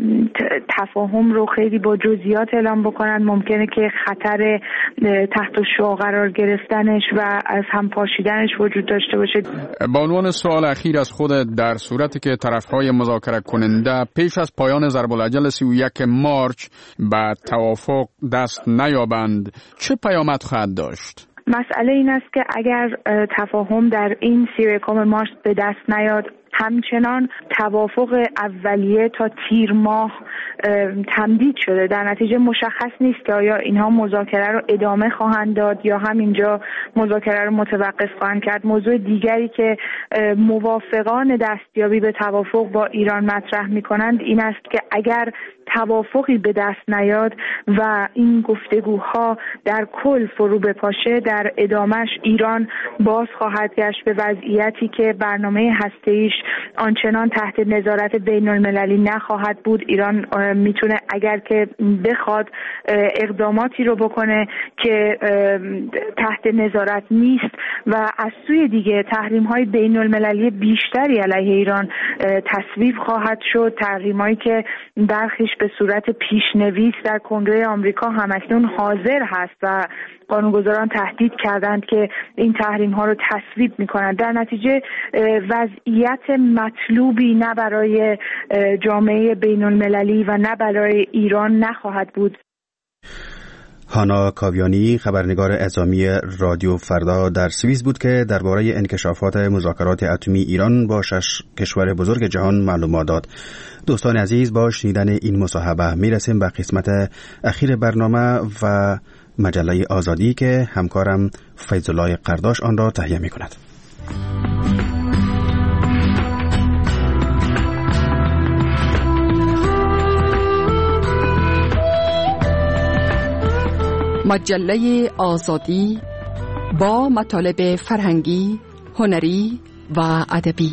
S17: تفاهم رو خیلی با جزئیات اعلام بکنن ممکنه که خطر تحت الشعاع قرار گرفتنش و از هم پاشیدنش وجود داشته باشه.
S6: با عنوان سوال اخیر از خودت، در صورتی که طرف‌های مذاکره کننده پیش از پایان ضرب العجل سی و یک مارچ به توافق دست نیابند، چه پیامد خواهد داشت؟
S17: مسئله این است که اگر تفاهم در این سی و یکم مارس به دست نیاد، همچنان توافق اولیه تا تیر ماه تمدید شده. در نتیجه مشخص نیست که آیا اینها مذاکره رو ادامه خواهند داد یا همینجا مذاکره رو متوقف خواهند کرد. موضوع دیگری که موافقان دستیابی به توافق با ایران مطرح می‌کنند این است که اگر توافقی به دست نیاد و این گفتگوها در کل فرو بپاشه، در ادامش ایران باز خواهد گشت به وضعیتی که برنامه هسته‌ایش آنچنان تحت نظارت بین المللی نخواهد بود. ایران میتونه اگر که بخواد اقداماتی رو بکنه که تحت نظارت نیست و از سوی دیگه تحریم‌های بین المللی بیشتری علیه ایران تصویب خواهد شد، تحریم‌هایی که برخیش به صورت پیشنویس در کنگره آمریکا همکنون حاضر هست و قانونگذاران تهدید کردند که این تحریم ها رو تصویب میکنند. در نتیجه وضعیت مطلوبی نه برای جامعه بین المللی و نه برای ایران نخواهد بود.
S1: هانا کاویانی، خبرنگار اعزامی رادیو فردا در سوئیس بود که درباره انکشافات مذاکرات اتمی ایران با شش کشور بزرگ جهان معلومات داد. دوستان عزیز، با شنیدن این مصاحبه میرسیم به قسمت اخیر برنامه و مجله آزادی که همکارم فیض‌الله قرداش آن را تهیه می‌کند.
S18: مجله آزادی با مطالب فرهنگی، هنری و ادبی.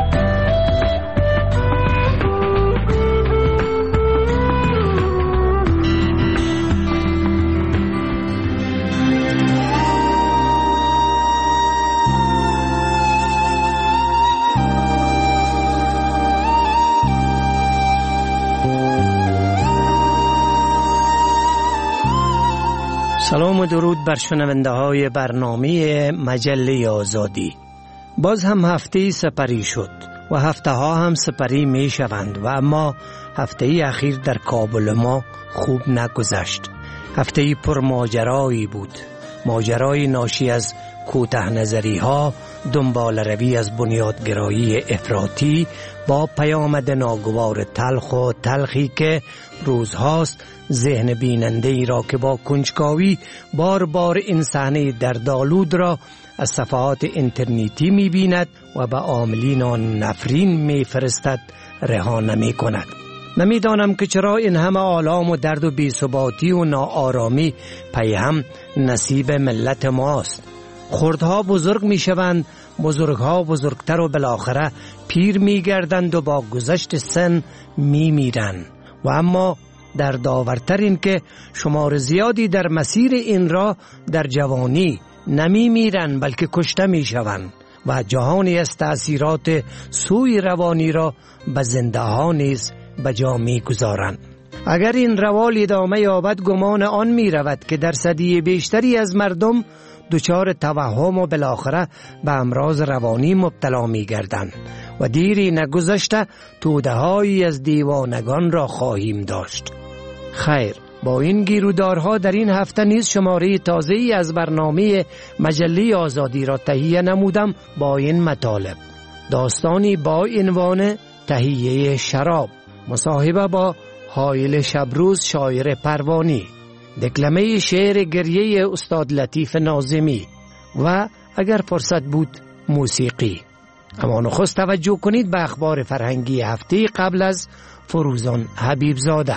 S19: سلام و درود بر شنونده های برنامه مجله آزادی. باز هم هفته سپری شد و هفته ها هم سپری می شوند و اما هفته اخیر در کابل ما خوب نگذشت. هفته پر ماجرایی بود، ماجرای ناشی از کوته نظری ها، دنبال روی از بنیادگرایی افراطی با پیامد ناگوار تلخ و تلخی که روزهاست ذهن بیننده ای را که با کنجکاوی بار بار این صحنه دردآلود را از صفحات اینترنتی می بیند و به عاملین آن نفرین می فرستد رها نمی کند. نمی دانم که چرا این همه آلام و درد و بی‌ثباتی و ناآرامی پی هم نصیب ملت ماست. خردها بزرگ می شوند، بزرگها بزرگتر و بالاخره پیر می گردند و با گذشت سن می میرند. و اما در داورتر این که شمار زیادی در مسیر این را در جوانی نمی میرن بلکه کشته می شوند و جهانی از تأثیرات سوی روانی را به زنده ها نیز به جا می گذارند. اگر این روال ادامه یابد گمان آن می رود که در صدی بیشتری از مردم دچار توهم و بالاخره به امراض روانی مبتلا می گردند و دیری نگذشته توده‌هایی از دیوانگان را خواهیم داشت. خیر، با این گیرودارها در این هفته نیز شماره تازه‌ای از برنامه مجله آزادی را تهیه نمودم با این مطالب: داستانی با عنوان تهیه شراب، مصاحبه با حائل شبروز شاعر پروانی، دکلمه شعر گریه استاد لطیف ناظمی و اگر فرصت بود موسیقی. اما نخست توجه کنید به اخبار فرهنگی هفته قبل از فروزان حبیب زاده.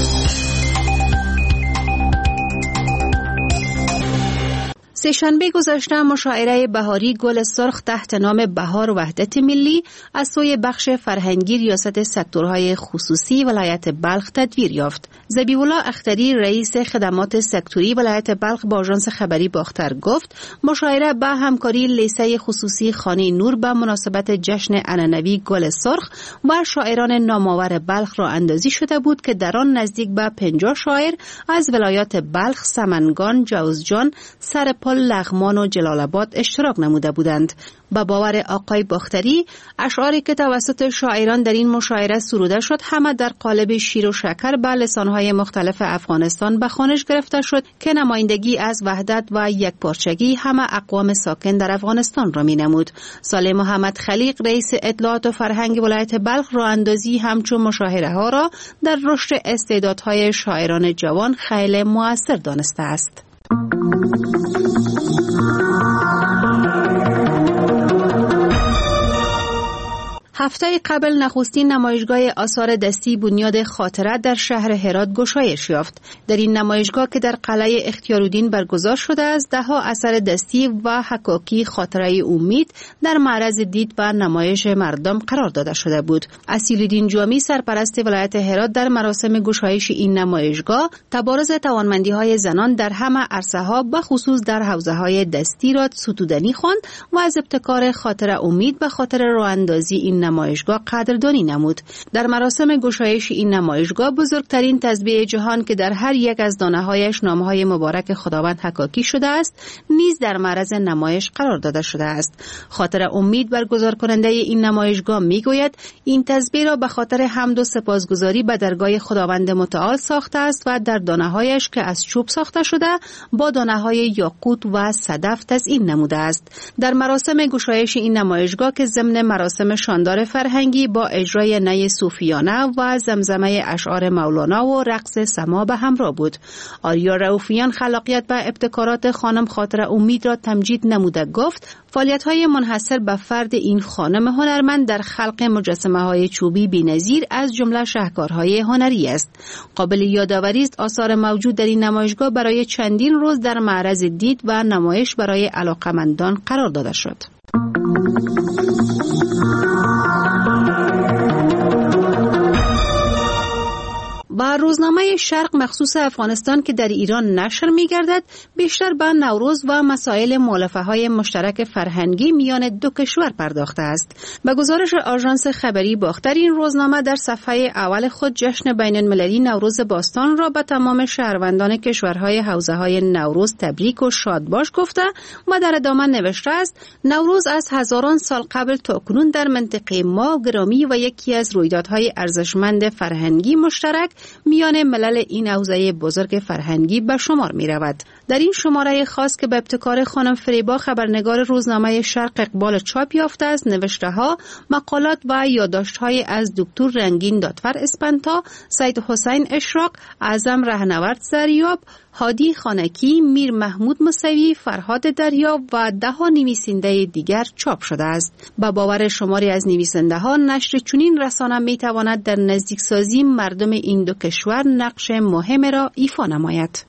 S20: سه‌شنبه گذشته مشاعره بهاری گل سرخ تحت نام بهار وحدت ملی از سوی بخش فرهنگی ریاست سکتورهای خصوصی ولایت بلخ تدبیر یافت. ذبیح‌الله اختری رئیس خدمات سکتوری ولایت بلخ با آژانس خبری باختر گفت مشاعره با همکاری لیسه خصوصی خانه نور به مناسبت جشن عنعنوی گل سرخ و شاعران نامآور بلخ را اندازی شده بود که در آن نزدیک به پنجاه شاعر از ولایات بلخ، سمنگان، جوزجان، سرپا کابل، لغمان و جلال آباد اشتراک نموده بودند. با باور آقای باختری، اشعاری که توسط شاعران در این مشاعره سروده شد همه در قالب شیر و شکر به لسانهای مختلف افغانستان به خوانش گرفته شد که نمایندگی از وحدت و یکپارچگی همه اقوام ساکن در افغانستان را می نمود. صالح محمد خلیق، رئیس اطلاعات و فرهنگ ولایت بلخ، راه اندازی همچون مشاهره ها را در رشد استعدادهای شاعران جوان خیلی مؤثر دانسته است. هفته قبل نخستین نمایشگاه آثار دستی بنیاد خاطره در شهر هرات گشایش یافت. در این نمایشگاه که در قلعه اختیارالدین برگزار شده است، ده ها اثر دستی و حکاکی خاطره امید در معرض دید و نمایش مردم قرار داده شده بود. اصیل‌الدین جامی، سرپرست ولایت هرات، در مراسم گشایش این نمایشگاه تبارز توانمندی‌های زنان در همه عرصه‌ها به خصوص در حوزه‌های دستی را ستودنی خواند و از ابتکار خاطره امید به خاطر راه‌اندازی این نمایشگاه قدردانی نمود. در مراسم گشایش این نمایشگاه بزرگترین تسبیح جهان که در هر یک از دانه‌هایش نام‌های مبارک خداوند حکاکی شده است، نیز در معرض نمایش قرار داده شده است. خاطر امید برگزار کننده این نمایشگاه میگوید این تسبیح را به خاطر حمد و سپاسگزاری به درگاه خداوند متعال ساخته است و در دانه‌هایش که از چوب ساخته شده با دانه‌های یاقوت و صدف تزیین نموده است. در مراسم گشایش این نمایشگاه که ضمن مراسم شاندار فرهنگی با اجرای نی صوفیانه و زمزمه اشعار مولانا و رقص سما به همراه بود. آریا رؤوفیان خلاقیت و ابتکارات خانم خاطر امید را تمجید نموده گفت فعالیت‌های منحصر به فرد این خانم هنرمند در خلق مجسمه‌های چوبی بی‌نظیر از جمله شاهکارهای هنری است. قابل یادآوری است آثار موجود در این نمایشگاه برای چندین روز در معرض دید و نمایش برای علاقه‌مندان قرار داده شد. با روزنامه شرق مخصوص افغانستان که در ایران نشر می گردد، بیشتر به نوروز و مسائل مؤلفه‌های مشترک فرهنگی میان دو کشور پرداخته است. به گزارش آژانس خبری باختر، این روزنامه در صفحه اول خود جشن بین المللی نوروز باستان را به تمام شهروندان کشورهای حوزه‌های نوروز تبریک و شاد باش گفته و در ادامه نوشته است نوروز از هزاران سال قبل تا کنون در منطقه ما گرامی و یکی از رویدادهای ارزشمند فرهنگی مشترک میان ملل این حوزه بزرگ فرهنگی به شمار می رود. در این شماره خاص که به ابتکار خانم فریبا خبرنگار روزنامه شرق اقبال چاپ یافته است، نوشته ها، مقالات و یادداشت های از دکتر رنگین دادفر اسپنتا، سید حسین اشراق، اعظم رهنورد زریاب، هادی خانکی، میر محمود موسوی، فرهاد دریا و ده ها نویسنده دیگر چاپ شده است. با باور شماری از نویسنده ها، نشر چنین رسانه می تواند در نزدیکسازی مردم این دو کشور نقش مهم را ایفا نماید.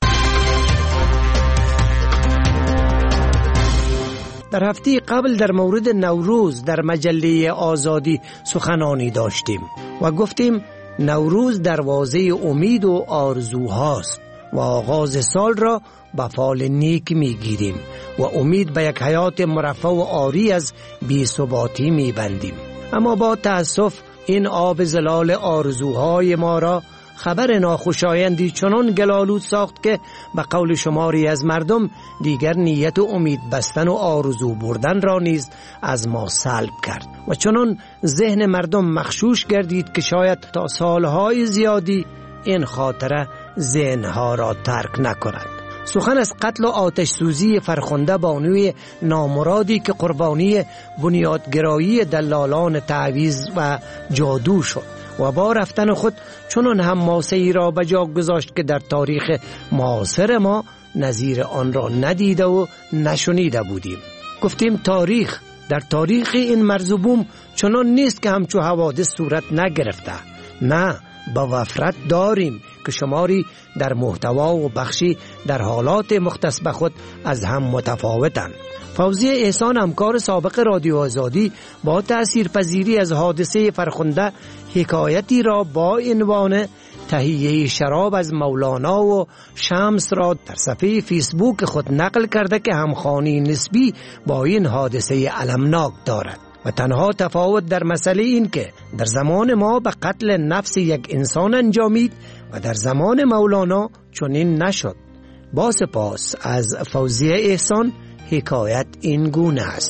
S19: در هفته قبل در مورد نوروز در مجله آزادی سخنانی داشتیم و گفتیم نوروز دروازه امید و آرزوهاست و آغاز سال را به فال نیک میگیریم و امید به یک حیات مرفه و عاری از بی‌ثباتی میبندیم. اما با تأسف این آب زلال آرزوهای ما را خبر ناخوشایندی چنان گلالود ساخت که به قول شماری از مردم دیگر نیت و امید بستن و آرزو بردن را نیز از ما سلب کرد و چنان ذهن مردم مغشوش گردید که شاید تا سالهای زیادی این خاطره ذهنها را ترک نکند. سخن از قتل و آتش سوزی فرخنده بانوی نامرادی که قربانی بنیادگرایی دلالان تعویض و جادو شد و با رفتن خود چنان حماسه‌ای را به جا گذاشت که در تاریخ معاصر ما نظیر آن را ندیده و نشنیده بودیم. گفتیم تاریخ در تاریخ این مرزبوم چنان نیست که همچو حوادث صورت نگرفته. نه، با وفرت داریم که شماری در محتوا و بخشی در حالات مختص به خود از هم متفاوتند. فوزی احسان، همکار سابق رادیو آزادی، با تأثیرپذیری از حادثه فرخنده حکایتی را با عنوان تهیه شراب از مولانا و شمس را در صفحه فیسبوک خود نقل کرده که همخوانی نسبی با این حادثه المناک دارد و تنها تفاوت در مسئله این که در زمان ما به قتل نفس یک انسان انجامید و در زمان مولانا چنین نشد. با سپاس. از فوزیه احسان حکایت این گونه است.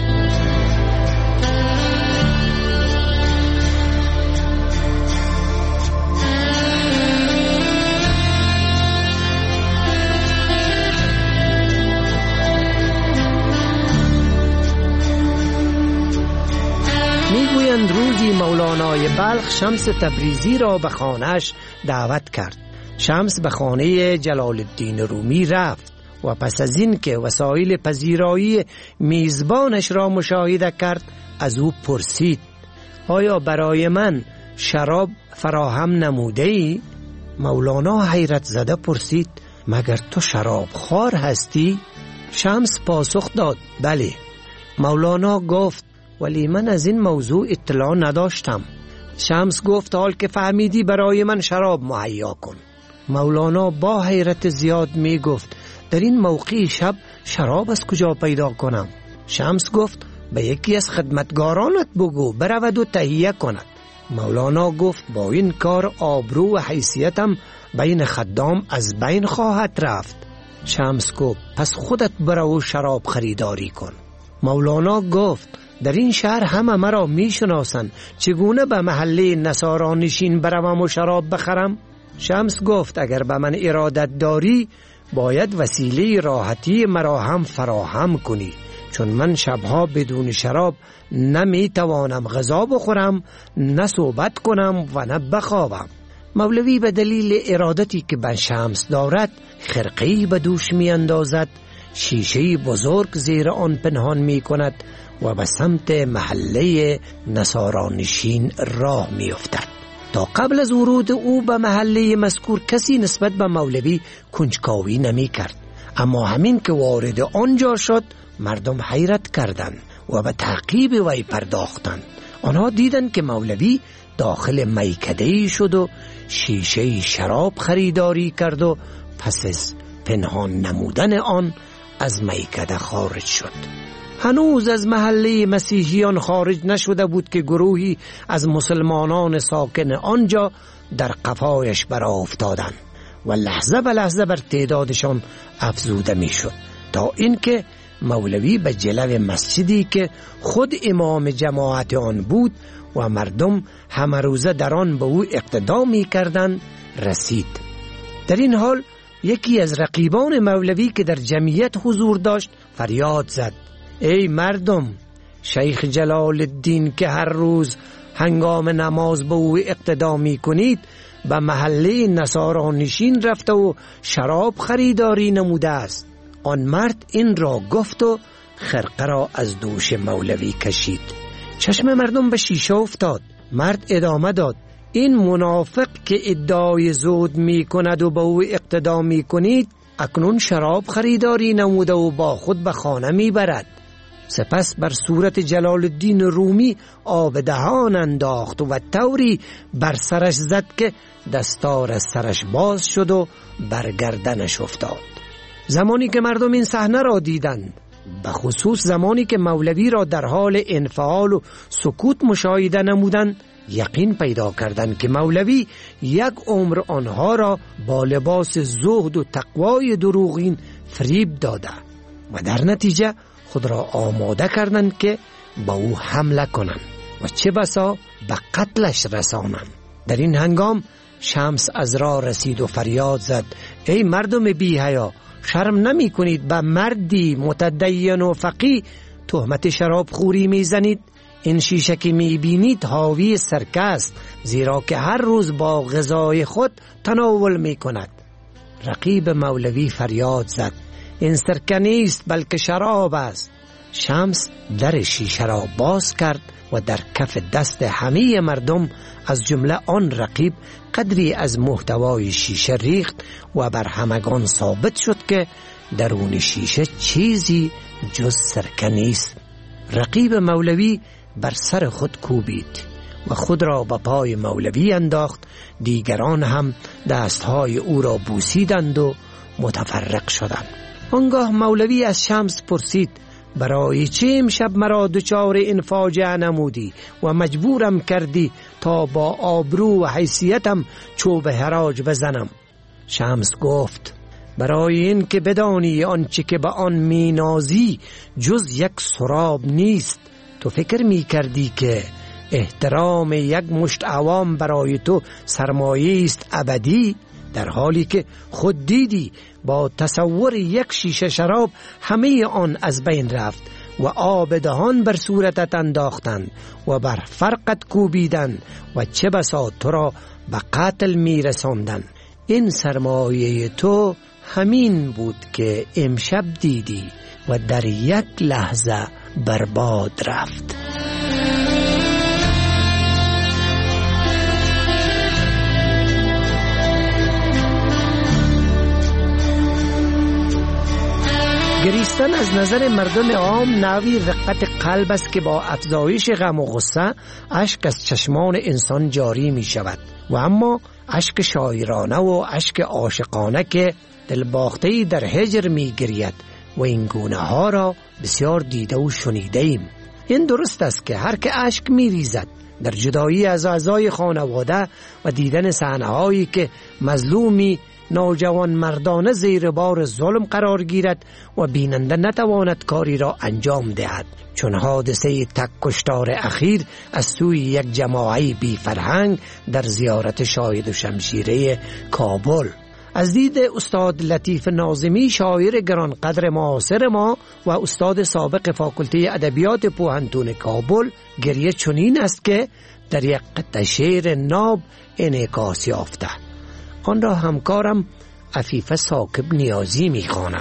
S19: میگویند روزی مولانای بلخ شمس تبریزی را به خانه‌اش دعوت کرد. شمس به خانه جلال الدین رومی رفت و پس از این که وسایل پذیرایی میزبانش را مشاهده کرد از او پرسید آیا برای من شراب فراهم نموده ای؟ مولانا حیرت زده پرسید مگر تو شراب خوار هستی؟ شمس پاسخ داد بله. مولانا گفت ولی من از این موضوع اطلاع نداشتم. شمس گفت حال که فهمیدی برای من شراب مهیا کن. مولانا با حیرت زیاد می گفت در این موقع شب شراب از کجا پیدا کنم؟ شمس گفت به یکی از خدمتگارانت بگو برود و تهیه کند. مولانا گفت با این کار آبرو و حیثیتم بین خدام از بین خواهد رفت. شمس گفت پس خودت برو و شراب خریداری کن. مولانا گفت در این شهر همه مرا می شناسند، چگونه به محله نصارانشین بروم و شراب بخرم؟ شمس گفت اگر به من ارادت داری باید وسیله راحتی مرا هم فراهم کنی، چون من شبها بدون شراب نمی توانم غذا بخورم، نه صحبت کنم و نه بخوابم. مولوی به دلیل ارادتی که به شمس دارد خرقه‌ای به دوش می اندازد، شیشه بزرگ زیر آن پنهان می کند و به سمت محله نصارانشین راه می افتد. تا قبل از ورود او به محله مذکور کسی نسبت به مولوی کنجکاوی نمی کرد، اما همین که وارد آنجا شد مردم حیرت کردند و به تعقیب وی پرداختند. آنها دیدند که مولوی داخل میکده‌ای شد و شیشه شراب خریداری کرد و پس از پنهان نمودن آن از میکده خارج شد. هنوز از محله مسیحیان خارج نشده بود که گروهی از مسلمانان ساکن آنجا در قفایش برآ افتادند و لحظه به لحظه بر تعدادشان افزوده می شد، تا اینکه مولوی به جلو مسجدی که خود امام جماعت آن بود و مردم همه روزه در آن به او اقتدا می کردند رسید. در این حال یکی از رقیبان مولوی که در جمعیت حضور داشت فریاد زد ای مردم، شیخ جلال الدین که هر روز هنگام نماز به او اقتدا می کنید به محله نصارانشین رفته و شراب خریداری نموده است. آن مرد این را گفت و خرقه را از دوش مولوی کشید. چشم مردم به شیشه افتاد. مرد ادامه داد این منافق که ادعای زهد می کند و به او اقتدا می کنید اکنون شراب خریداری نموده و با خود به خانه می برد. سپس بر صورت جلال الدین رومی آب دهان انداخت و طوری بر سرش زد که دستار از سرش باز شد و بر گردنش افتاد. زمانی که مردم این صحنه را دیدند، به خصوص زمانی که مولوی را در حال انفعال و سکوت مشاهده نمودند، یقین پیدا کردند که مولوی یک عمر آنها را با لباس زهد و تقوای دروغین فریب داده و در نتیجه خود را آماده کردند که با او حمله کنند و چه بسا به قتلش رسانند. در این هنگام شمس از راه رسید و فریاد زد ای مردم بی حیا، شرم نمی کنید به مردی متدین و فقیه تهمت شراب خوری می زنید؟ این شیشه که می بینید حاوی سرکه است، زیرا که هر روز با غذای خود تناول می کند. رقیب مولوی فریاد زد این سرکه نیست بلکه شراب است. شمس در شیشه را باز کرد و در کف دست همه مردم از جمله آن رقیب قدری از محتوای شیشه ریخت و بر همگان ثابت شد که درون شیشه چیزی جز سرکه نیست. رقیب مولوی بر سر خود کوبید و خود را به پای مولوی انداخت. دیگران هم دستهای او را بوسیدند و متفرق شدند. آنگاه مولوی از شمس پرسید برای چه امشب مرا دچار این فاجعه نمودی و مجبورم کردی تا با آبرو و حیثیتم چوب حراج بزنم؟ شمس گفت برای این که بدانی آنچه که به آن مینازی جز یک سراب نیست. تو فکر می کردی که احترام یک مشت عوام برای تو سرمایه است ابدی، در حالی که خود دیدی با تصور یک شیشه شراب همه آن از بین رفت و آب دهان بر صورتت انداختند و بر فرقت کوبیدند و چه بسا تو را به قتل می رساندند. این سرمایه تو همین بود که امشب دیدی و در یک لحظه برباد رفت. گریستن از نظر مردم عام نوعی رقت قلب است که با افزایش غم و غصه اشک از چشمان انسان جاری می شود، و اما اشک شاعرانه و اشک عاشقانه که دلباخته‌ای در هجر می گرید و این گونه ها را بسیار دیده و شنیده ایم. این درست است که هر که اشک می ریزد در جدایی از اعضای خانواده و دیدن صحنه‌هایی که مظلومی نوجوان مردانه زیر بار ظلم قرار گیرد و بیننده نتواند کاری را انجام دهد، چون حادثه تک کشتار اخیر از سوی یک جماعی بی فرهنگ در زیارت شاهد و شمشیره کابل. از دید استاد لطیف ناظمی، شاعر گرانقدر معاصر ما و استاد سابق فاکولته ادبیات پوهنتون کابل، گریه چنین است که در یک قطعه شعر ناب انعکاس یافته. آن را همکارم عفیفه ثاقب نیازی می‌خواند.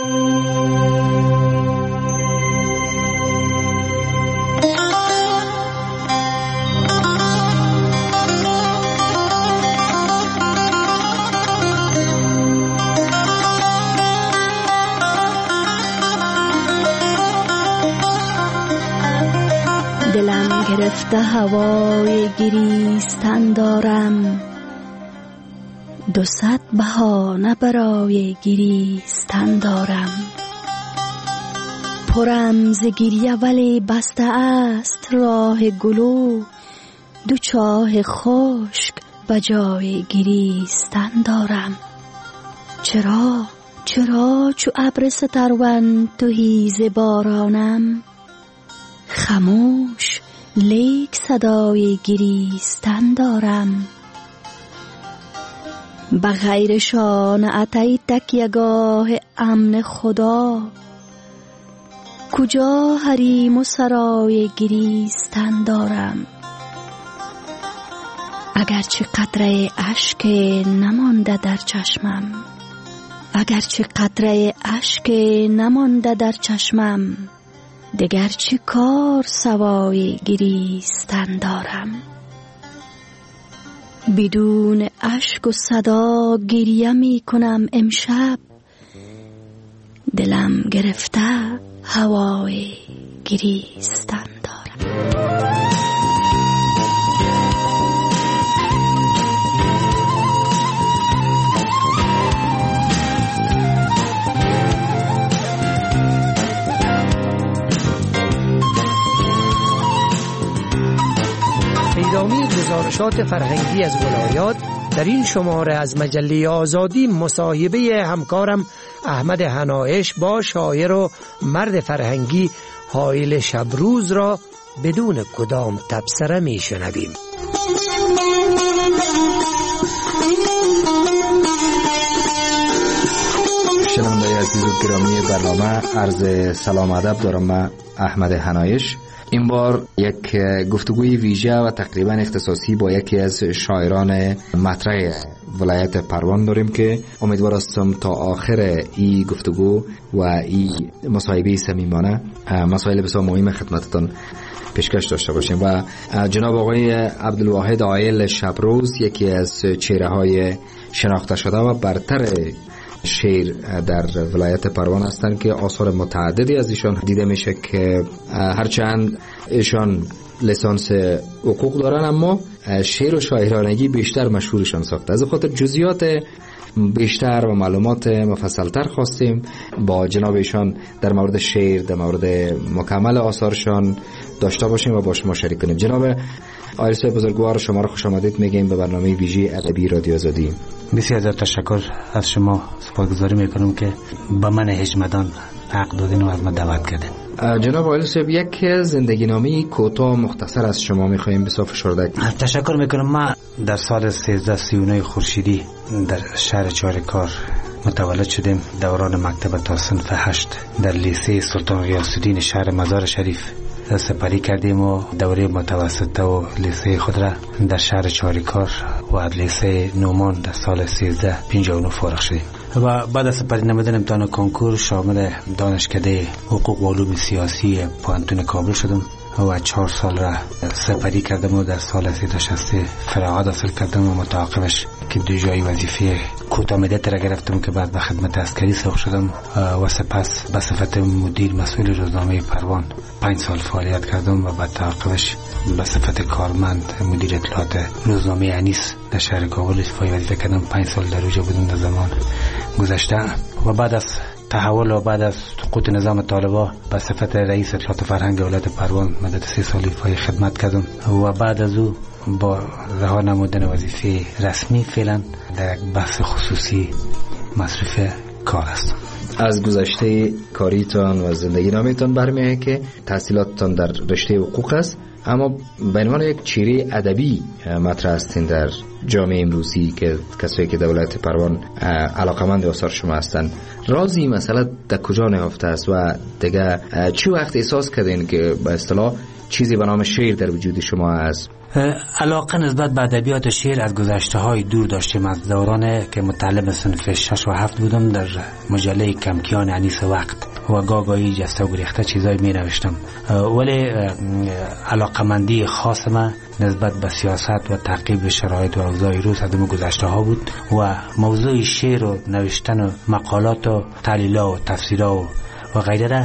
S21: دلم گرفته هوای گریستن دارم، دو صد بهانه برای گریستن دارم. پرم ز گریه ولی بسته است راه گلو، دو چاه خشک بجای گریستن دارم. چرا چرا چو ابر سترون تهی ز بارانم، خموش لیک صدای گریستن دارم. بغیر شانعت ای تکیه‌گاه امن خدا، کجا حریم و سرای گریستن دارم. اگرچه قطره اشک نمانده در چشمم، اگرچه قطره اشک نمانده در چشمم، دگر چه کار سوای گریستن دارم. بدون اشک و صدا گریه می کنم امشب، دلم گرفته هوای گریستن دارم.
S19: پیرامی گزارشات فرهنگی از ولایات در این شماره از مجله آزادی مصاحبه همکارم احمد حنایش با شاعر و مرد فرهنگی حائل شبروز را بدون کدام تبصره می شنویم.
S22: شنونده عزیز و گرامی برنامه، عرض سلام ادب دارم. من احمد حنایش این بار یک گفتگوی ویژه و تقریبا اختصاصی با یکی از شاعران مطرح ولایت پروان داریم که امیدوار هستم تا آخر این گفتگو و این مصاحبه صمیمانه مسائل بسیار مهم خدمتتان پیشکش داشته باشیم. و جناب آقای عبدالواحد عائل شبروز یکی از چهره‌های شناخته شده و برتر شعر در ولایت پروان هستند که آثار متعددی از ایشان دیده میشه که هرچند ایشان لیسانس حقوق دارن اما شعر و شاعرانگی بیشتر مشهورشان ساخته. از خاطر جزئیات بیشتر و معلومات مفصلتر خواستیم با جناب ایشان در مورد شعر، در مورد مکمل آثارشان داشته باشیم و با شما شریک کنیم. جناب آقای صاحب بزرگوار، شما را خوش آمدید میگیم به برنامه ویژه ادبی رادیو آزادی.
S2: بسیار زیاد تشکر از شما، سپاسگزاری میکنم که به من هجمدان حق دادین و از من دعوت کردین.
S22: جناب آقای صاحب، یک زندگی نامه کوتاه مختصر از شما میخوایم به صاف فشرده.
S2: تشکر میکنم. من در سال سیزده سی و نه خورشیدی در شهر چارکار متولد شدیم. دوران مکتب تا صنف هشت در لیسه سلطان غیاث الدین شهر مزار شریف سپری کردیم و دوره متوسطه و لیسه خود را در شهر چاریکار و از لیسه نومان در سال سیزده پنجاه و نه فارغ شدیم و بعد از سپری نمودن امتحان کنکور شامل دانشکده حقوق و علوم سیاسی پوهنتون کابل شدم و چهار سال را سپری کردم و در سال سیزده شصت فراغت حاصل کردم و متعاقبش که دو جایی وظیفه کوتاه مدت را گرفتم که بعد به خدمت عسکری سوق شدم و سپس به صفت مدیر مسئول روزنامه پروان پنج سال فعالیت کردم و بعد تعاقبش به صفت کارمند مدیر اطلاعات روزنامه انیس در شهر کابل استفاده وظیفه کردم. پنج سال در اونجا بودم در زمان گذشته و بعد از تحول و بعد از سقوط نظام طالبان به صفت رئیس اطلاعات فرهنگ ولایت پروان مدت سه سال ایفای خدمت کردم و بعد از او با رها نمودن وظیفه رسمی فعلا در یک بحث خصوصی مصرف کار هستم.
S22: از گذشته کاریتان و زندگی نامیتان برمی‌آید که تحصیلاتتان در رشته حقوق است، اما به عنوان یک چهره ادبی مطرح هستین در جامعه امروزی که کسایی که در ولایت پروان علاقمند آثار شما هستند. رازی مسئله در کجا نهفته است و دیگه چه وقت احساس کردین که به اصطلاح چیزی به نام شعر در وجود شما است؟
S2: علاقه نسبت به ادبیات شعر از گذشته های دور داشتیم. از دوران که متعلم صنف شش و هفت بودم در مجله کمکیان انیس وقت و گاگایی جسته و گریخته چیزایی می نوشتم، ولی علاقمندی خاص من نسبت به سیاست و تعقیب شرایط و اوضاع روز از گذشته ها بود و موضوع شعر و نوشتن و مقالات و تحلیل‌ها و تفسیرها و و غیره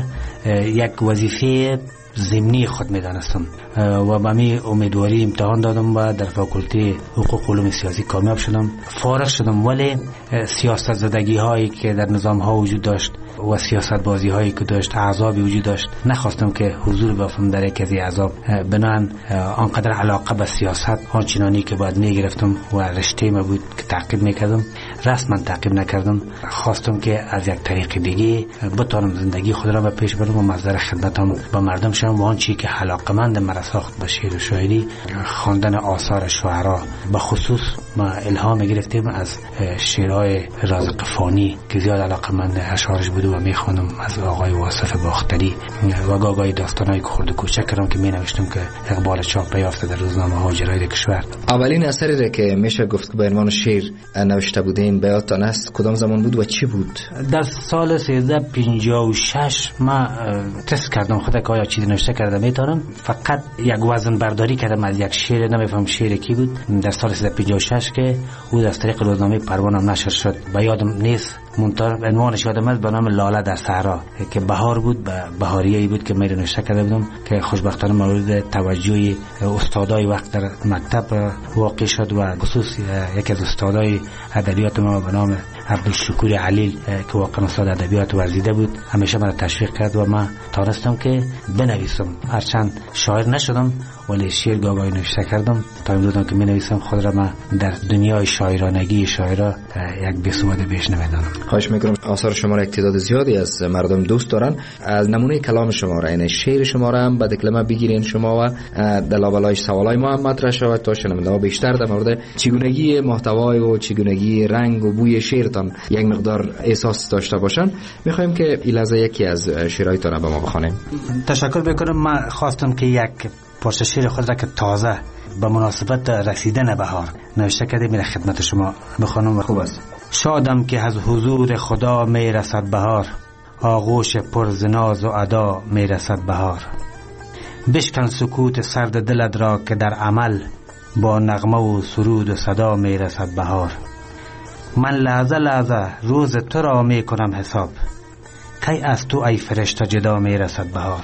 S2: یک وظیفه ضمنی خود می دانستم و با می امیدواری امتحان دادم و در فاکولته حقوق علوم سیاسی کامیاب شدم، فارغ شدم. ولی سیاست زدگی هایی که در نظام ها وجود داشت و سیاست بازی هایی که داشت، اعصابی وجود داشت، نخواستم که حضور بافم در یک از اعصاب. بنان آنقدر علاقه به سیاست آنچنانی که باید می گرفتم و رشته ما بود که تعقیب میکردم رسما تعقیب نکردم. خواستم که از یک طریق دیگه بتونم زندگی خود را به پیش برم و مصدر خدمتم به مردم شدم و آنچه که علاقمند مرا ساخت به شعر و شاعری خواندن آثار شاعرها، به خصوص ما الهام گرفتیم از شعرهای رازق فانی که زیاد علاقمند اشعارش بود و میخوانم از آقای واصف باختری و گاگای داستانای خرد و کوچک کردم که می نوشتم که اقبال چاپ پیافته در روزنامه ها و جراید کشور.
S22: اولین اثری را که میشه گفت که به عنوان شعر نوشته بودین به یادتان است کدام زمان بود و چی بود؟
S2: در سال سیزده پنجاه و شش ما تست کردم خودم که آیا چیزی نوشته کردم میتونم. فقط یک وزن برداری کردم از یک شعر، نمیفهم شعر کی بود، در سال سیزده پنجاه و شش که او از طریق روزنامه پروانم نشر شد. به یادم نیست، منتها عنوانش یادم است به نام لاله در صحرا که بهار بود، به بهاریه‌ای بود که من نوشته کرده بودم که خوشبختانه مورد توجه استادای وقت در مکتب واقع شد و خصوص یک از استادای ادبیات ما به نام عبدالشکور علیل که واقعا استاد ادبیات ورزیده بود همیشه من تشویق کرد و من تانستم که بنویسم. هرچند شاعر نشدم ولی شعر گاگای نوشته کردم تا امروز که می نویسم خود را من در دنیای شاعرانگی شاعرها یک بی‌سواد بیش نمیدانم.
S22: خواهش میکنم. آثار شما را یک تعداد زیادی از مردم دوست دارن. از نمونه کلام شما را، یعنی شعر شما را هم به دکلمه بگیرین شما و در لابلای سوالای ما هم مطرح شود تا شنونده ها بیشتر در مورد چگونگی محتوای و چگونگی رنگ و بوی شعرتان یک مقدار احساس داشته باشن. میخوایم که این لحظه یکی از شعرهایتان را به ما بخوانیم.
S2: تشکر میکنم. من خواستم که یک پارچه شعر خود را که تازه به مناسبت رسیدن بهار نوشته کرده میره خدمت شما بخوانم.
S22: خوب است.
S2: شادم که از حضور خدا میرسد بهار، آغوش پر ز ناز و ادا میرسد بهار. بشکن سکوت سرد دلت را که در عمل با نغمه و سرود و صدا میرسد بهار. من لحظه لحظه روز تو را میکنم حساب، کی از تو ای فرشته جدا میرسد بهار.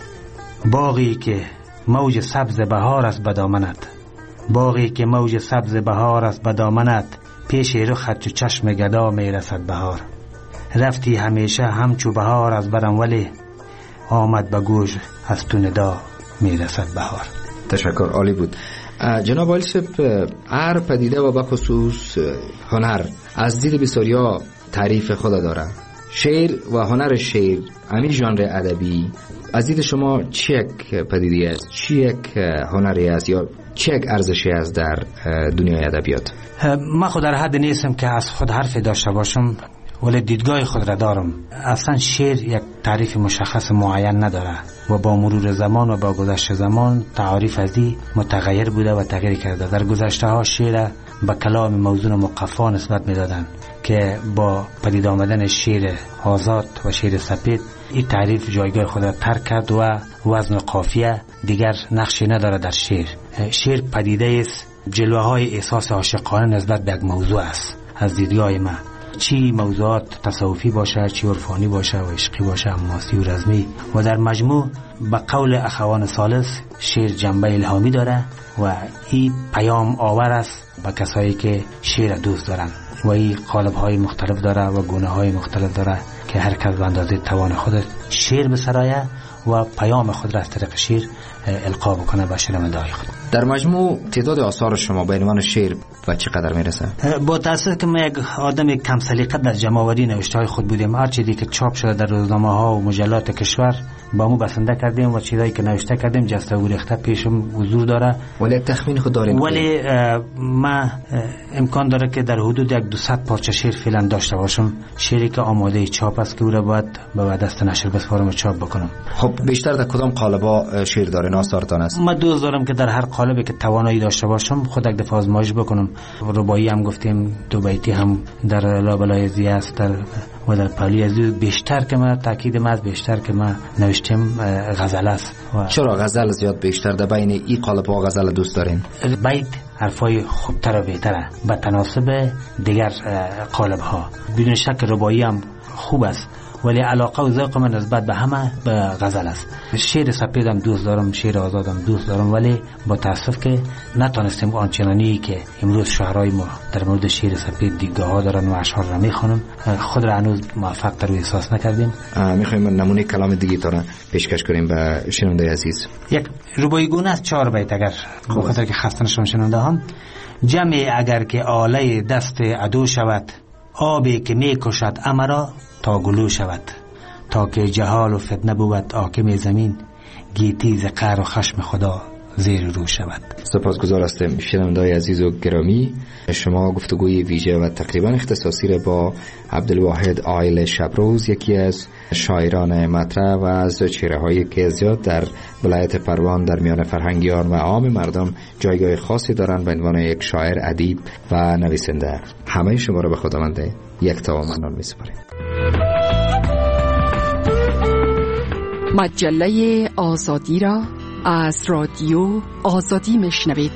S2: باغی که موج سبز بهار است به دامنت، باغی که موج سبز بهار است به دامنت، پیش رخت چو چشم گدا میرسد بهار. رفتی همیشه همچو بهار از برم ولی آمد به گوش از تو ندا میرسد بهار.
S22: تشکر، عالی بود. جناب آقای صاحب، هر پدیده و به خصوص هنر از دید بسیاریا تعریف خود داره. شعر و هنر شعر، همین ژانر ادبی، از دید شما چی یک پدیده است، چی یک هنری است یا چی یک ارزشی است در دنیای ادبیات؟
S2: من خود در حد نیستم که از خود حرفی داشته باشم، ولی دیدگاه خود را دارم. اصلا شعر یک تعریف مشخص معین نداره و با مرور زمان و با گذشت زمان تعریف از این متغیر بوده و تغییر کرده. در گذشته ها شعر به کلام موزون و مقفا نسبت میدادن که با پدید آمدن شعر آزاد و شعر سپید این تعریف جایگاه خود را ترک کرد و وزن و قافیه دیگر نقشی نداره در شعر. شعر پدیده است، جلوه های احساس عاشقانه نسبت به یک موضوع است. از دیدگاه من چی موضوعات تصوفی باشه، چی عرفانی باشه و عشقی باشه، حماسی و رزمی، و در مجموع به قول اخوان ثالث شعر جنبه الهامی داره و این پیام آور است به کسایی که شعر دوست دارن و این قالب های مختلف داره و گونه های مختلف داره که هر کس به اندازه توان خودش شعر بسرایه و پیام خود را از طریق شعر القا بکنه به شنونده های خود.
S22: در مجموع تعداد آثار شما به عنوان شعر و چقدر میرسه؟
S2: با تأسف که من یک آدم کم سلیقت در جمع‌آوری نوشته های خود بودیم. هر چیزی که چاپ شده در روزنامه ها و مجلات کشور با مو بسنده کردیم و چیزایی که نوشته کردیم جسته و ریخته پیشم حضور داره.
S22: ولی تخمین خود داریم؟
S2: ولی ما امکان داره که در حدود یک دوصد پارچه شعر فعلا داشته باشم، شعری که آماده چاپ است که او را باید به دست نشر بسپارم و چاپ بکنم.
S22: خب بیشتر در کدام قالب‌ها شعر دارین آثارتان است؟
S2: من دوست دارم که در هر قالبی که توانایی داشته باشم خود یک دفعه آزمایش بکنم. رباعی هم گفتیم، دو بیتی هم در لابلای زی است در و در پالی از بیشتر که من تاکید من بیشتر که من نوشتم غزل است.
S22: چرا غزل زیاد بیشتر در بین این قالب ها غزل دوست دارین؟
S2: بیت حرفای خوبتر و بهتره به تناسب دیگر قالب ها. بدون شک رباعی هم خوب است ولی علاقه و ذوق من نسبت به همه به غزل است. شعر سپیدم دوست دارم، شعر آزادم دوست دارم، ولی با تاسف که نتونستیم آنچنانی که امروز شاعرای ما در مورد شعر سپید دیدگاه ها دارن و اشعار را میخونن خود را هنوز موفق تر و احساس نکردیم.
S22: میخوایم نمونه کلام دیگه تا پیشکش کنیم به شنونده عزیز.
S2: یک رباعی گونه از چهار بیت اگر بخاطر که خسته نشم شنونده هم. جمع اگر که آله دست عدو شود، آبی که میکشد امرا تا گلو شود، تا که جهال و فتنه بود حاکم زمین، گیتی ز قهر و خشم خدا زیر رو شود.
S22: سپاسگزار هستم شنونده‌های عزیز و گرامی. شما گفتگوی ویژه و تقریبا اختصاصی را با عبدالواحد عایل شبروز، یکی از شاعران مطرح و از چهره‌هایی که زیاد در ولایت پروان در میان فرهنگیان و عام مردم جایگاه خاصی دارند به عنوان یک شاعر، ادیب و نویسنده. همه شما را به خداوند یک تا منان می‌سپاریم.
S18: مجله آزادی را از رادیو آزادی میشنوید.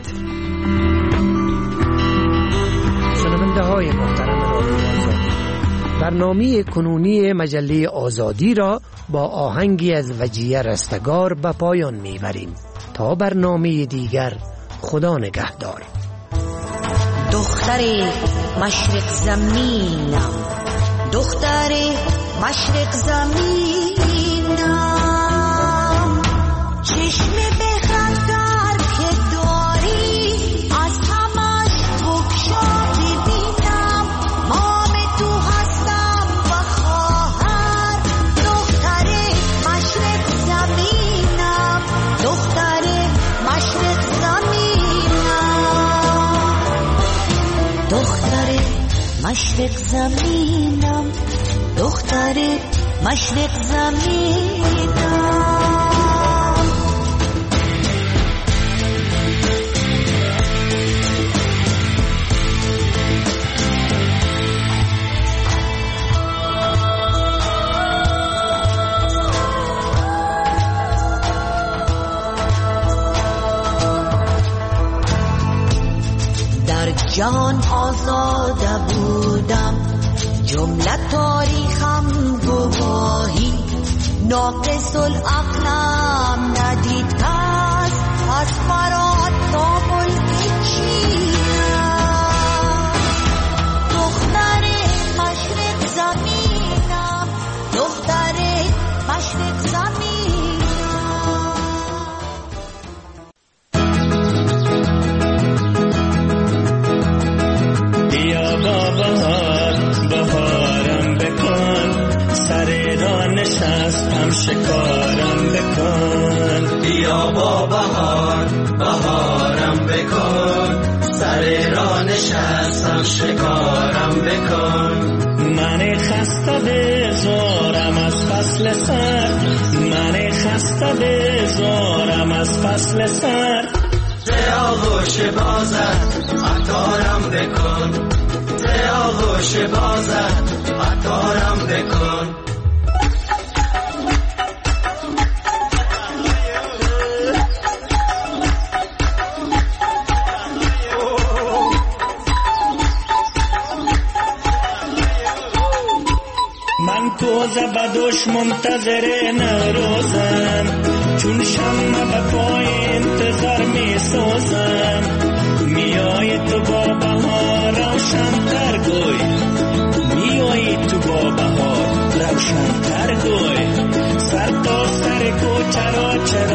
S19: شنونده های محترم رادیو آزادی، برنامه کنونی مجله آزادی را با آهنگی از وجیه رستگار به پایان میبریم. تا برنامه دیگر، خدا نگهدار.
S3: دختر مشرق زمینم، دختر مشرق زمینم، چشم بخندر که داری از همش بکشا ببینم، مام تو هستم و خواهر، دختر مشرق زمینم، دختر مشرق زمینم، دختر مشرق زمینم، دختر مشرق زمینم. جهان آزاده بودم، جمله تاریخم گواهی، ناقص العقلم ندید کس، از فرات تا ملک چیم، دختر مشرق زمینم، دختر مشرق زمینم.
S5: بیا با بهار بهارم بکن، سر را نشستم شکارم بکن.
S7: من خسته بزارم از فصل سرد، من خسته بزارم از فصل سرد.
S5: ته آغوش بازت عطارم بکن، ته آغوش بازت عطارم بکن.
S7: توزه بدوش منتظر نوروزم، چون شمع به پای انتظار می سوزم. میای تو با بهار روشن تر گوی، میای تو با بهار روشن تر گوی. سر تا سر کوچه را چه